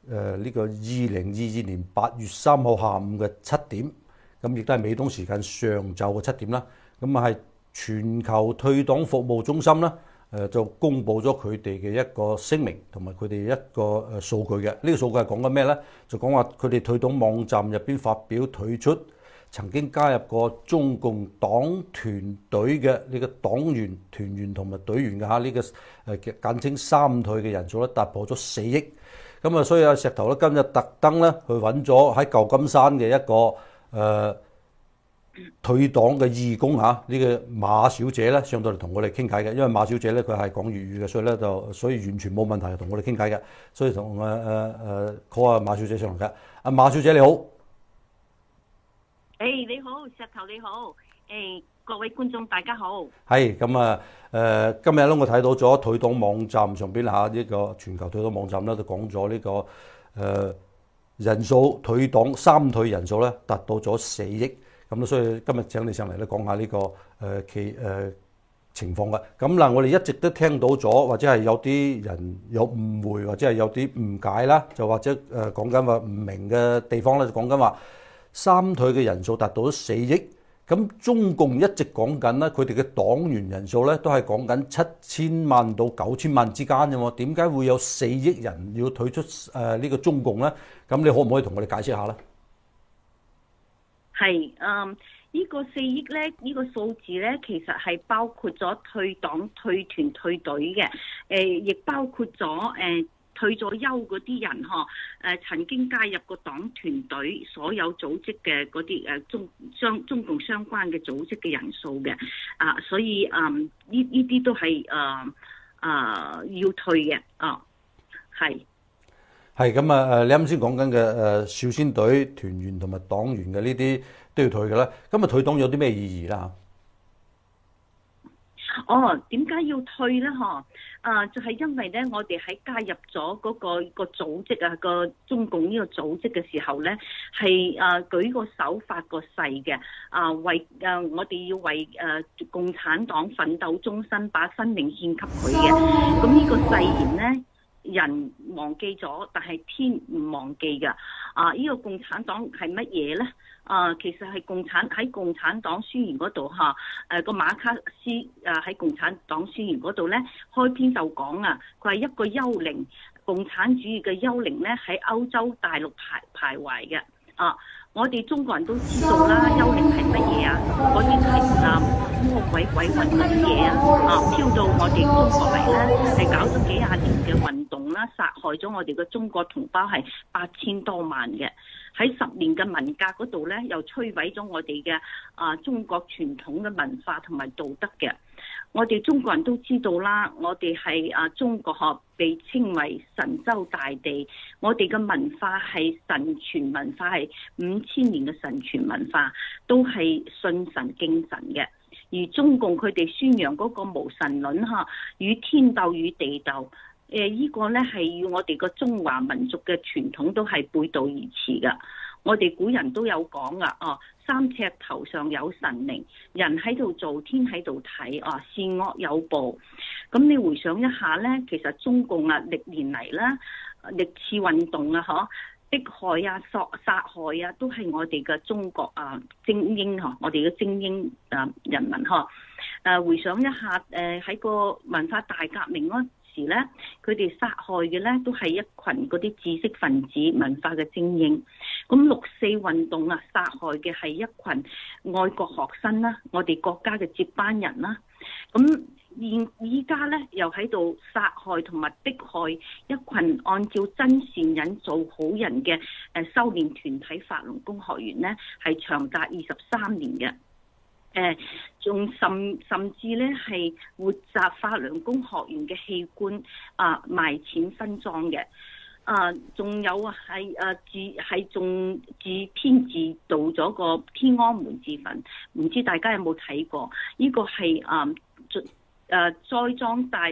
呢個2022年8月3號下午嘅7點，咁亦都係美東時間上晝嘅7點啦。咁係全球退黨服務中心啦，就公布咗佢哋嘅一個聲明同埋佢哋一個數據嘅。呢個數據係講緊咩呢？就講話佢哋退黨網站入邊發表退出曾經加入過中共黨團隊嘅呢個黨員、團員同埋隊員嘅嚇，呢個簡稱三退嘅人數咧，突破咗4億。咁啊，所以阿石頭咧今日特登咧去揾咗喺舊金山嘅一個退黨嘅義工嚇，呢個馬小姐咧上到嚟同我哋傾偈嘅。因為馬小姐咧佢係講粵語嘅，所以完全冇問題同我哋傾偈嘅。所以同call 阿馬小姐上嚟嘅。阿馬小姐你好。 你好，石頭你好，各位觀眾大家好。 係咁啊，今日咧我睇到咗退黨網站上邊嚇，呢個全球退黨網站咧就講咗呢個人數退黨三退人數咧達到咗4億，咁所以今日請你上嚟咧講下呢個情況嘅。咁嗱，我哋一直都聽到咗，或者係有啲人有誤會，或者係有啲誤解啦，就或者講緊話唔明嘅地方咧，就講緊話三退嘅人數達到咗4億，咁中共一直講緊咧，佢哋嘅黨員人數咧都係講緊7000萬到9000萬之間嘅喎，點解會有4億人要退出呢個中共咧？咁你可唔可以同我哋解釋下咧？ 係呢個4億咧，呢個數字咧，其實係包括咗退黨、退團、退隊嘅，亦包括咗退咗休嗰啲人曾經加入過黨團隊所有組織嘅嗰啲中共相關嘅組織嘅人數嘅，所以呢啲都係要退嘅，係。 係咁啊！你啱先講緊嘅少先隊團員同埋黨員嘅呢啲都要退嘅啦。咁啊，退黨有啲咩意義啦？ 點解要退咧？就係因為咧，我哋喺加入咗嗰個組織啊，個中共呢個組織嘅時候咧，係舉個手發個誓嘅，為我哋要為共產黨奮鬥終身，把生命獻給佢嘅。咁呢個誓言咧，人忘記咗，但係天唔忘記㗎。呢個共產黨係乜嘢咧？其實係喺共產黨宣言嗰度個馬克思喺共產黨宣言嗰度咧，開篇就講佢係一個幽靈，共產主義嘅幽靈咧喺歐洲大陸徘徊嘅。我哋中國人都知道啦，幽靈係乜嘢啊？嗰啲係魔鬼鬼魂嗰啲嘢飄到我哋中國嚟咧，係搞咗幾廿年嘅運動啦，殺害咗我哋嘅中國同胞係8000多萬嘅。喺10年嘅文革嗰度咧，又摧毀咗我哋嘅中國傳統嘅文化同埋道德嘅。我哋中國人都知道啦，我哋係中國被稱為神州大地，我哋嘅文化係神傳文化，係5000年嘅神傳文化，都係信神敬神嘅。而中共佢哋宣揚嗰個無神論與天鬥與地鬥，呢個咧係與我哋個中華民族嘅傳統都係背道而馳噶。我哋古人都有講噶，三尺頭上有神靈，人喺度做，天喺度睇，善惡有報。咁你回想一下咧，其實中共歷年嚟啦，歷次運動迫害殺害都係我哋嘅中國精英我哋嘅精英人民回想一下喺個文化大革命嗰時咧，佢哋殺害嘅咧都係一群嗰啲知識分子、文化嘅精英。咁6·4運動殺害嘅係一群愛國學生啦，我哋國家嘅接班人啦。咁依家咧又喺度殺害同埋迫害一群按照真善忍做好人嘅修煉團體法輪功學員咧，係長達23年嘅。仲甚至咧係活摘法輪功學員嘅器官賣錢分贓嘅。仲有仲自編自導咗個天安門自焚，唔知大家有冇睇過？呢個係栽贓大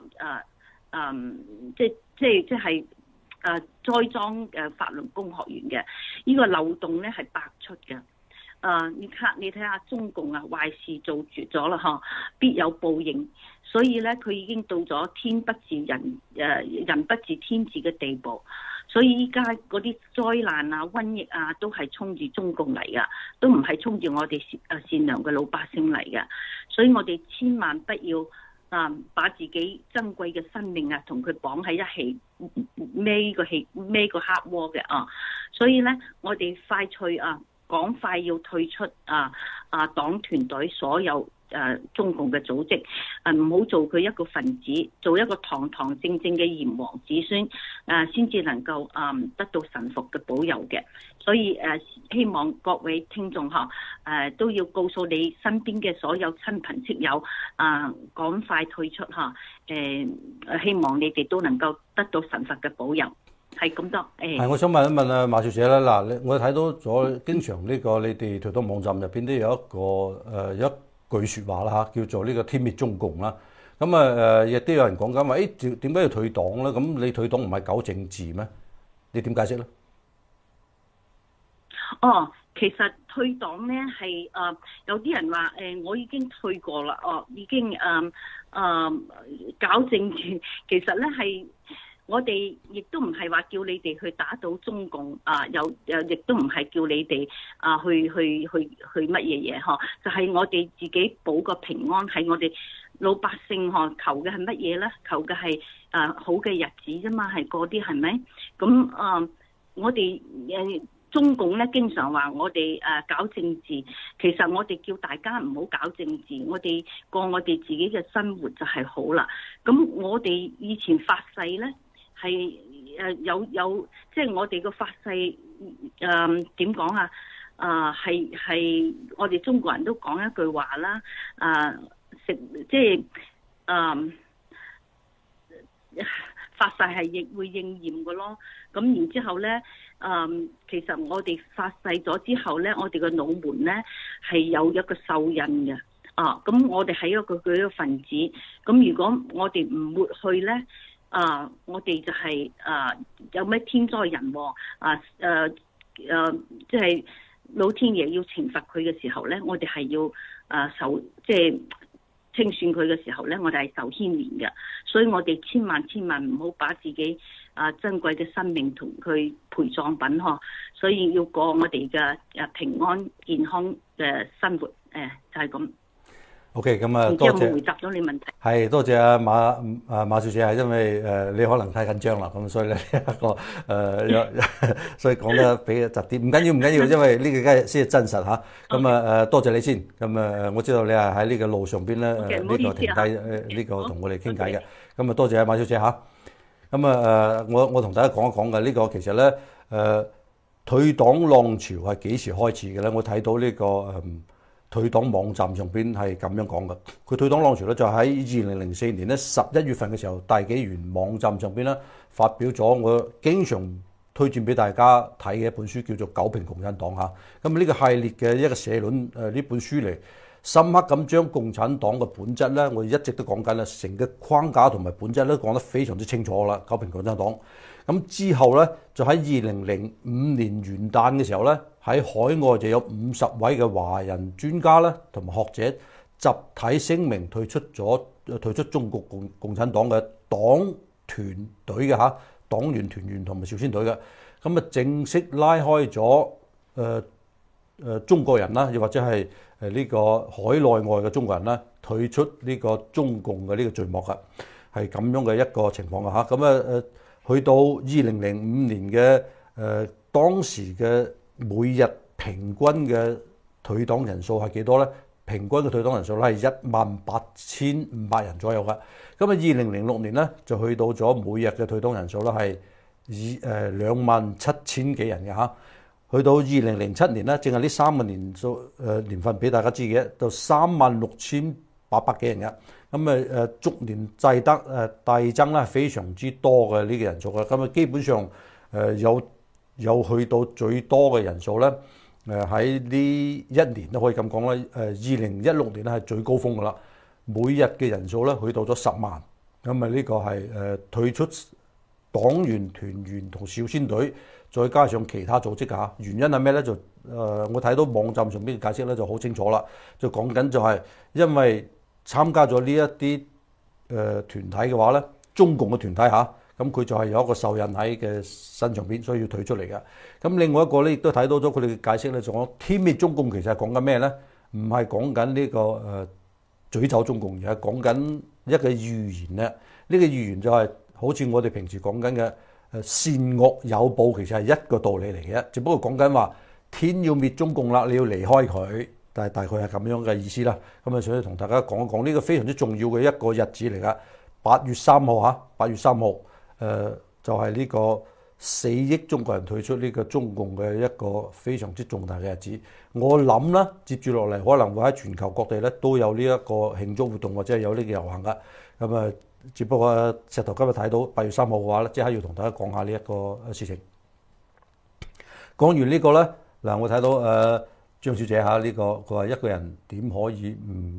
即係栽贓法輪功學員嘅，呢個漏洞咧係百出嘅。你睇下中共壞事做絕咗啦，必有報應。所以咧，佢已經到咗天不至人不至天至嘅地步。 所以依家嗰啲災難啊、瘟疫啊，都係衝住中共嚟噶，都唔係衝住我哋善良嘅老百姓嚟嘅。所以我哋千萬不要把自己珍貴嘅生命啊，同佢綁喺一起，孭個黑鍋嘅啊。所以咧，我哋快脆趕快要退出黨團隊所有中共嘅組織，唔好做佢一個分子，做一個堂堂正正嘅炎黃子孫，先至能夠得到神服嘅保佑嘅。所以希望各位聽眾都要告訴你身邊嘅所有親朋戚友，趕快退出希望你哋都能夠得到神佛嘅保佑。係咁多。 係，我想問一問馬小姐啦。嗱，我睇到咗經常呢個你哋退黨網站入邊都有一句説話啦叫做呢個天滅中共啦。咁亦都有人講緊話，點解要退黨咧？咁你退黨唔係搞政治咩？你點解釋咧？ 其實退黨咧係有啲人話我已經退過啦，已經搞政治，其實咧係。我哋亦都唔係話叫你哋去打倒中共，亦都唔係叫你哋去乜嘢嘢，就係我哋自己保個平安，係我哋老百姓求嘅係乜嘢咧？求嘅係好嘅日子啫嘛，係嗰啲係咪？咁我哋中共咧經常話我哋搞政治，其實我哋叫大家唔好搞政治，我哋過我哋自己嘅生活就係好啦。咁我哋以前發誓咧。係有即係我哋個發誓點講係我哋中國人都講一句話啦，即係發誓係亦會應驗嘅咯。咁然之後咧，其實我哋發誓咗之後咧，我哋個腦門咧係有一個手印嘅。咁我哋係一個分子。咁如果我哋唔抹去咧，我哋就係有咩天災人禍即係老天爺要懲罰佢嘅時候咧，我哋係要受即係清算佢嘅時候咧，我哋係受牽連嘅。所以我哋千萬唔好把自己珍貴嘅生命同佢陪葬品所以要過我哋嘅平安健康嘅生活，就係咁。 OK， 咁多謝。 有冇回答咗你問題？ 係多謝馬小姐，係因為你可能太緊張啦，咁所以咧所以講得比較窒啲，唔緊要，因為呢個梗係先係真實嚇。咁多謝你先。咁我知道你係喺呢個路上邊咧，呢個停低呢個同我哋傾偈嘅。咁多謝馬小姐嚇。咁我同大家講一講嘅呢個其實咧退黨浪潮係幾時開始嘅咧？我睇到呢個退黨網站上邊係咁樣講嘅，佢退黨浪潮咧就喺2004年咧11月份嘅時候，大紀元網站上邊咧發表咗我經常推薦俾大家睇嘅一本書，叫做《九評共產黨》嚇。咁呢個系列嘅一個社論呢本書嚟，深刻咁將共產黨嘅本質咧，我哋一直都講緊啦，成個框架同埋本質咧講得非常之清楚啦。九評共產黨咁之後咧，就喺2005年元旦嘅時候咧，喺海外就有50位嘅華人專家咧同埋學者集體聲明退出中國共產黨嘅黨團隊嘅嚇，黨員團員同埋少先隊嘅，咁正式拉開咗中國人啦，又或者係呢個海內外嘅中國人啦，退出呢個中共嘅呢個序幕嘅，係咁樣嘅一個情況嘅嚇。咁去到2005年嘅當時嘅每日平均嘅退黨人數係幾多咧？平均嘅退黨人數咧係18,500人左右嘅。咁2006年咧就去到咗每日嘅退黨人數咧係27,000幾人嘅嚇。去到2007年咧，正係呢3個年份俾大家知嘅，到36,800幾人嘅。咁逐年制得遞增咧，非常之多嘅呢個人數嘅。咁基本上有去到最多嘅人數咧，喺呢一年都可以咁講啦。2016年咧係最高峰噶啦，每日嘅人數咧去到咗10萬。咁呢個係退出黨員團員同少先隊，再加上其他組織嚇。原因係咩咧？就我睇到網站上邊嘅解釋咧就好清楚啦，就講緊就係因為參加咗呢一啲團體嘅話咧，中共嘅團體嚇， 咁佢就係有一個受孕喺嘅身上邊，所以要退出嚟嘅。咁另外一個咧，亦都睇到咗佢哋嘅解釋咧，就講殲滅中共其實係講緊咩咧？唔係講緊呢個詛咒中共，而係講緊一個預言咧。呢個預言就係好似我哋平時講緊嘅善惡有報，其實係一個道理嚟嘅，只不過講緊話天要滅中共啦，你要離開佢，但係大概係咁樣嘅意思啦。咁啊，所以同大家講一講呢個非常之重要嘅一個日子嚟噶。8月3號嚇，8月3號就係呢個4億中國人退出呢個中共嘅一個非常之重大嘅日子。我諗啦，接住落嚟可能會喺全球各地咧都有呢一個慶祝活動或者係有呢個遊行噶。咁啊，只不過石頭今日睇到8月3號嘅話咧，即刻要同大家講下呢一個事情。講完呢個咧，嗱我睇到張小姐嚇呢個，佢話一個人點可以唔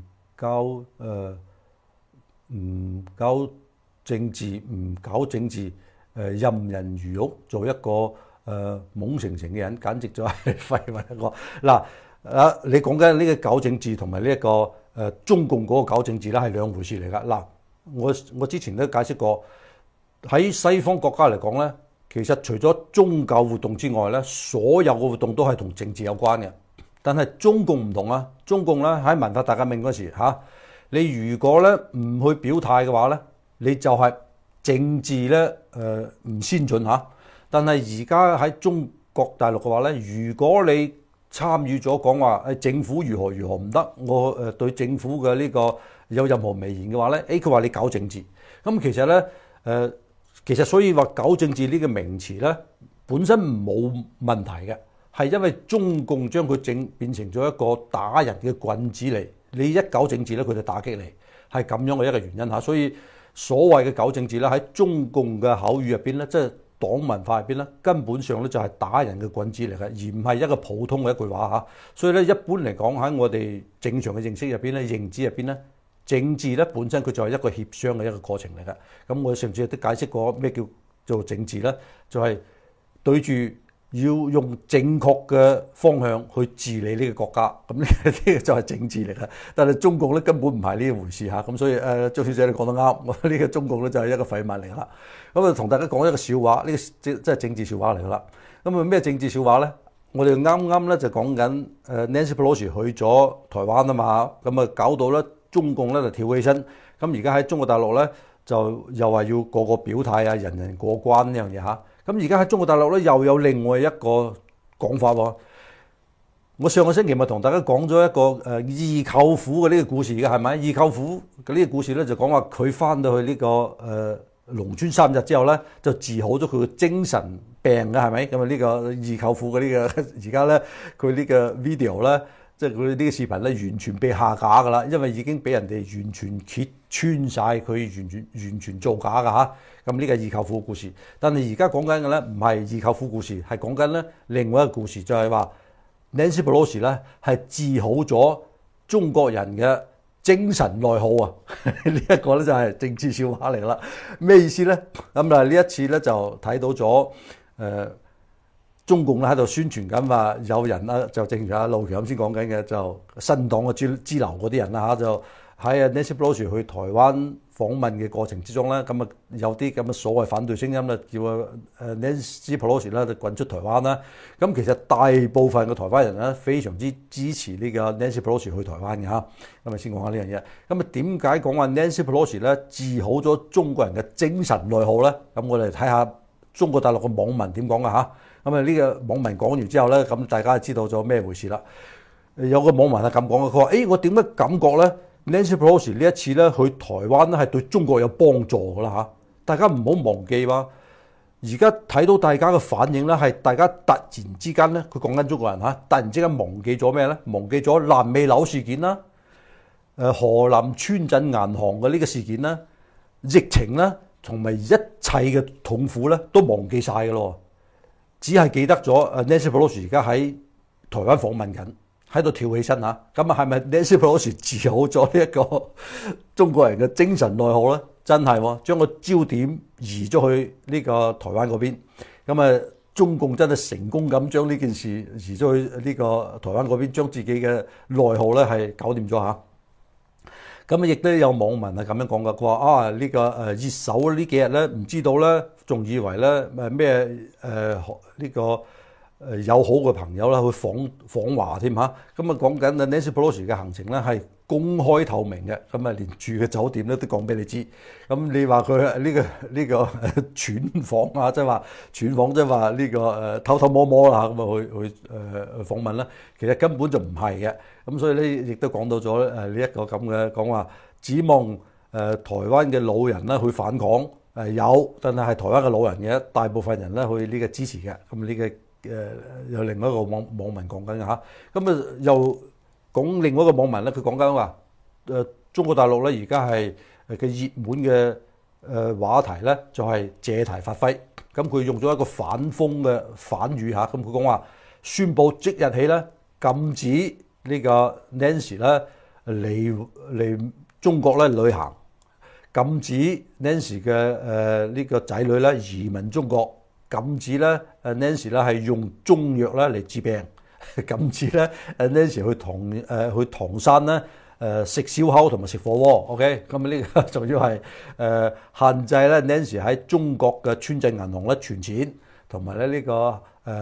搞政治，唔搞政治，任人魚肉，做一個懵成成嘅人，簡直就係廢物一個。嗱你講緊呢個搞政治同埋呢一個中共嗰個搞政治咧係兩回事嚟㗎。嗱，我之前都解釋過，喺西方國家嚟講咧，其實除咗宗教活動之外咧，所有嘅活動都係同政治有關嘅。但係中共唔同啊，中共咧喺文化大革命嗰時嚇，你如果咧唔去表態嘅話咧，你就係政治咧唔先進嚇。但係而家喺中國大陸嘅話咧，如果你參與咗講話政府如何如何唔得，我對政府嘅呢個有任何微言嘅話咧，佢話你搞政治。咁其實咧其實所以話搞政治呢個名詞咧本身冇問題嘅。係因為中共將佢變成咗一個打人嘅棍子嚟，你一搞政治咧，佢就打擊你，係咁樣嘅一個原因嚇。所以所謂嘅搞政治咧，喺中共嘅口語入邊咧，即係黨文化入邊咧，根本上咧就係打人嘅棍子嚟嘅，而唔係一個普通嘅一句話嚇。所以咧，一般嚟講喺我哋正常嘅認識入邊咧、認知入邊咧，政治咧本身佢就係一個協商嘅一個過程嚟嘅。咁我上次都解釋過咩叫做政治咧，就係對住要用正確嘅方向去治理呢個國家，咁呢個就係政治嚟嘅。但係中共咧根本唔係呢一回事嚇，咁所以張小姐你講得啱，我呢個中共咧就係一個廢物嚟啦。咁啊同大家講一個笑話，呢個即係政治笑話嚟噶啦。咁啊咩政治笑話咧？我哋啱啱咧就講緊Nancy Pelosi 去咗台灣啊嘛，咁啊搞到咧中共咧就跳起身，咁而家喺中國大陸咧就又話要個個表態啊，人人過關呢樣嘢嚇。咁而家喺中國大陸咧又有另外一個講法喎。我上個星期咪同大家講咗一個二舅父嘅呢個故事嘅，係咪？二舅父嘅呢個故事咧就講話佢翻到去呢個農村3日之後咧就治好咗佢嘅精神病嘅，係咪？咁啊呢個二舅父嘅呢個而家咧佢呢個 video 咧，即係佢呢個視頻咧完全被下架㗎啦，因為已經俾人哋完全揭穿晒，佢完全造假㗎嚇。咁呢個二舅父嘅故事，但係而家講緊嘅咧唔係二舅父故事，係講緊咧另外一個故事，就係話 Nancy Pelosi 咧係治好咗中國人嘅精神內耗啊！呢一個咧就係政治笑話嚟啦。咩意思咧？咁啊呢一次咧就睇到咗中共咧喺度宣傳緊話有人啦，就正如阿路強先講緊嘅，就新黨嘅支流嗰啲人啦嚇，就喺Nancy Pelosi 去台灣訪問嘅過程之中咧，咁啊有啲咁嘅所謂反對聲音咧，叫Nancy Pelosi 咧就滾出台灣啦。咁其實大部分嘅台灣人咧非常之支持呢個 Nancy Pelosi 去台灣嘅嚇。咁啊先講下呢樣嘢。咁啊點解講話 Nancy Pelosi 咧治好咗中國人嘅精神內耗咧？咁我哋睇下中國大陸嘅網民點講嘅嚇。咁啊呢個網民講完之後咧，咁大家就知道咗咩回事啦。有個網民係咁講嘅，佢話：我點解感覺咧？Nancy Pelosi 呢一次咧去台灣咧係對中國有幫助㗎啦嚇，大家唔好忘記喎。而家睇到大家嘅反應咧係大家突然之間咧，佢講緊中國人嚇，突然之間忘記咗咩咧？忘記咗爛尾樓事件啦，河南村鎮銀行嘅呢個事件啦，疫情啦，同埋一切嘅痛苦咧都忘記晒㗎咯，只係記得咗Nancy Pelosi 而家喺台灣訪問緊。喺度跳起身嚇，咁啊係咪 Nancy Pelosi 治好咗呢一個中國人嘅精神內耗咧？真係喎，將個焦點移咗去呢個台灣嗰邊，咁啊中共真係成功咁將呢件事移咗去呢個台灣嗰邊，將自己嘅內耗咧係搞掂咗嚇。 咁亦都有網民係咁樣講嘅，佢話啊呢個熱搜呢幾日咧唔知道咧，仲以為咧咩呢個友好嘅朋友啦去訪華添嚇，咁啊講緊 Nancy Pelosi 嘅行程咧係公開透明嘅，咁啊連住嘅酒店咧都講俾你知。咁你話佢呢個串訪啊，即係話串訪，即係話呢個偷偷摸摸啦，咁啊去訪問啦，其實根本就唔係嘅。咁所以咧亦都講到咗呢一個咁嘅講話，指望台灣嘅老人咧去反港有，但係台灣嘅老人嘅大部分人咧去呢個支持嘅。咁呢個有另外一個網民講緊嚇，咁啊又講另外一個網民咧，佢講緊話中國大陸咧而家係嘅熱門嘅話題咧，就係借題發揮。咁佢用咗一個反諷嘅反語嚇，咁佢講話宣佈即日起咧禁止呢個 Nancy 咧嚟中國咧旅行，禁止 Nancy 嘅呢個仔女咧移民中國。禁止咧，Nancy 咧係用中藥咧嚟治病，禁止咧，Nancy 去唐山咧食燒烤同埋食火鍋 ，OK， 咁呢個仲要係限制咧 Nancy 喺中國嘅村鎮銀行咧存錢，同埋咧呢個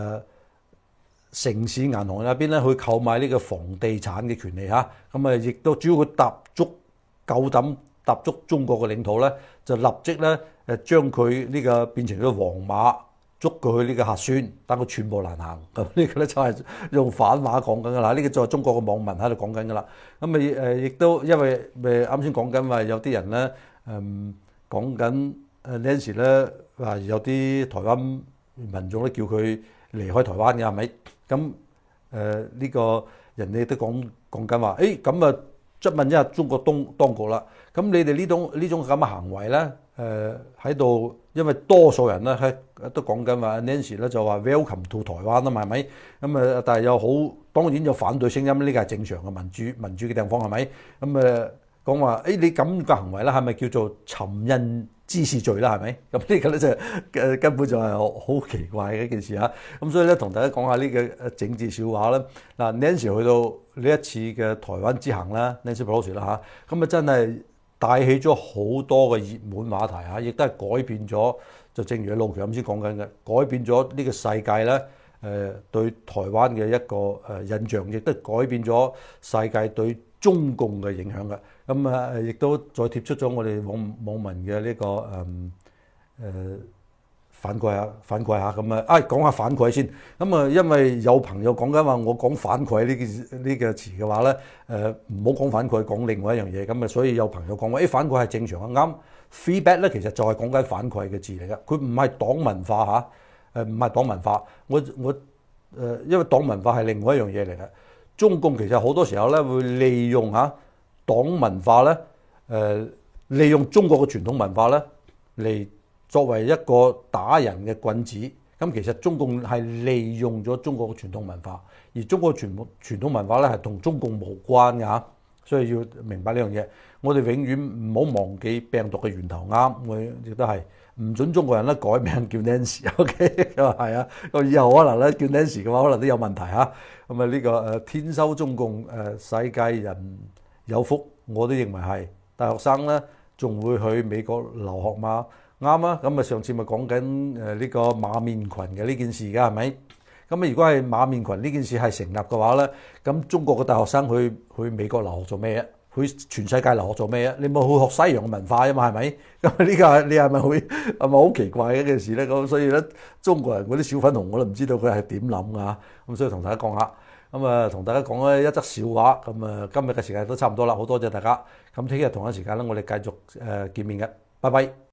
城市銀行入邊咧去購買呢個房地產嘅權利嚇，咁啊亦都主要佢夠膽踏足中國嘅領土咧，就立即咧將佢呢個變成咗黃碼。捉佢去呢個核酸，等佢寸步難行。咁呢個咧就係用反話講緊噶啦。呢個就係中國嘅網民喺度講緊噶啦。咁亦都因為啱先講緊話有啲人咧講緊Nancy咧話有啲台灣民眾咧叫佢離開台灣嘅係咪？咁呢個人哋都講緊話，咁啊質問一下中國當局啦。咁你哋呢種咁嘅行為咧喺度。因為多數人咧都講緊話 Nancy 咧就話 welcome to 台灣啊嘛，係咪？咁啊，但係有好當然有反對聲音，呢個係正常嘅民主嘅地方係咪？咁講話你咁嘅行為咧係咪叫做尋釁滋事罪啦？係咪？咁呢個咧就根本就係好奇怪嘅一件事嚇。咁所以咧同大家講下呢個政治笑話啦。嗱 Nancy 去到呢一次嘅台灣之行啦 ，Nancy Pelosi 啦嚇，咁啊真係〜帶起咗好多嘅熱門話題嚇，亦都係改變咗。就正如盧強啱先講緊嘅，改變咗呢個世界咧對台灣嘅一個印象，亦都改變咗世界對中共嘅影響嘅。咁亦都再貼出咗我哋網民嘅呢個反饋下咁講下反饋先。咁因為有朋友講緊話，我講反饋呢個詞嘅話咧，唔好講反饋，講另外一樣嘢。咁所以有朋友講話，反饋係正常嘅，啱。feedback 咧其實就係講緊反饋嘅字嚟嘅，佢唔係黨文化嚇，唔係黨文化。因為黨文化係另外一樣嘢嚟嘅。中共其實好多時候咧會利用黨文化咧，利用中國嘅傳統文化咧嚟。作為一個打人嘅棍子，咁其實中共係利用咗中國嘅傳統文化，而中國傳統文化咧係同中共無關嘅嚇，所以要明白呢樣嘢。我哋永遠唔好忘記病毒嘅源頭啱，我亦都係唔準中國人咧改名叫 Nancy，OK， 係啊，咁以後可能咧叫 Nancy 嘅話，可能都有問題嚇。咁呢個天收中共世界人有福，我都認為係大學生咧仲會去美國留學嘛。啱啊！咁上次咪講緊呢個馬面裙嘅呢件事㗎係咪？咁如果係馬面裙呢件事係成立嘅話咧，咁中國嘅大學生去美國留學做咩啊？去全世界留學做咩啊？你冇去學西洋嘅文化啊嘛係咪？咁呢個你係咪好奇怪嘅一件事咧？咁所以咧，中國人嗰啲小粉紅我都唔知道佢係點諗㗎。咁所以同大家講下，同大家講咧一則笑話。咁今日嘅時間都差唔多啦，好多謝大家。咁聽日同一時間咧，我哋繼續見面嘅，拜拜。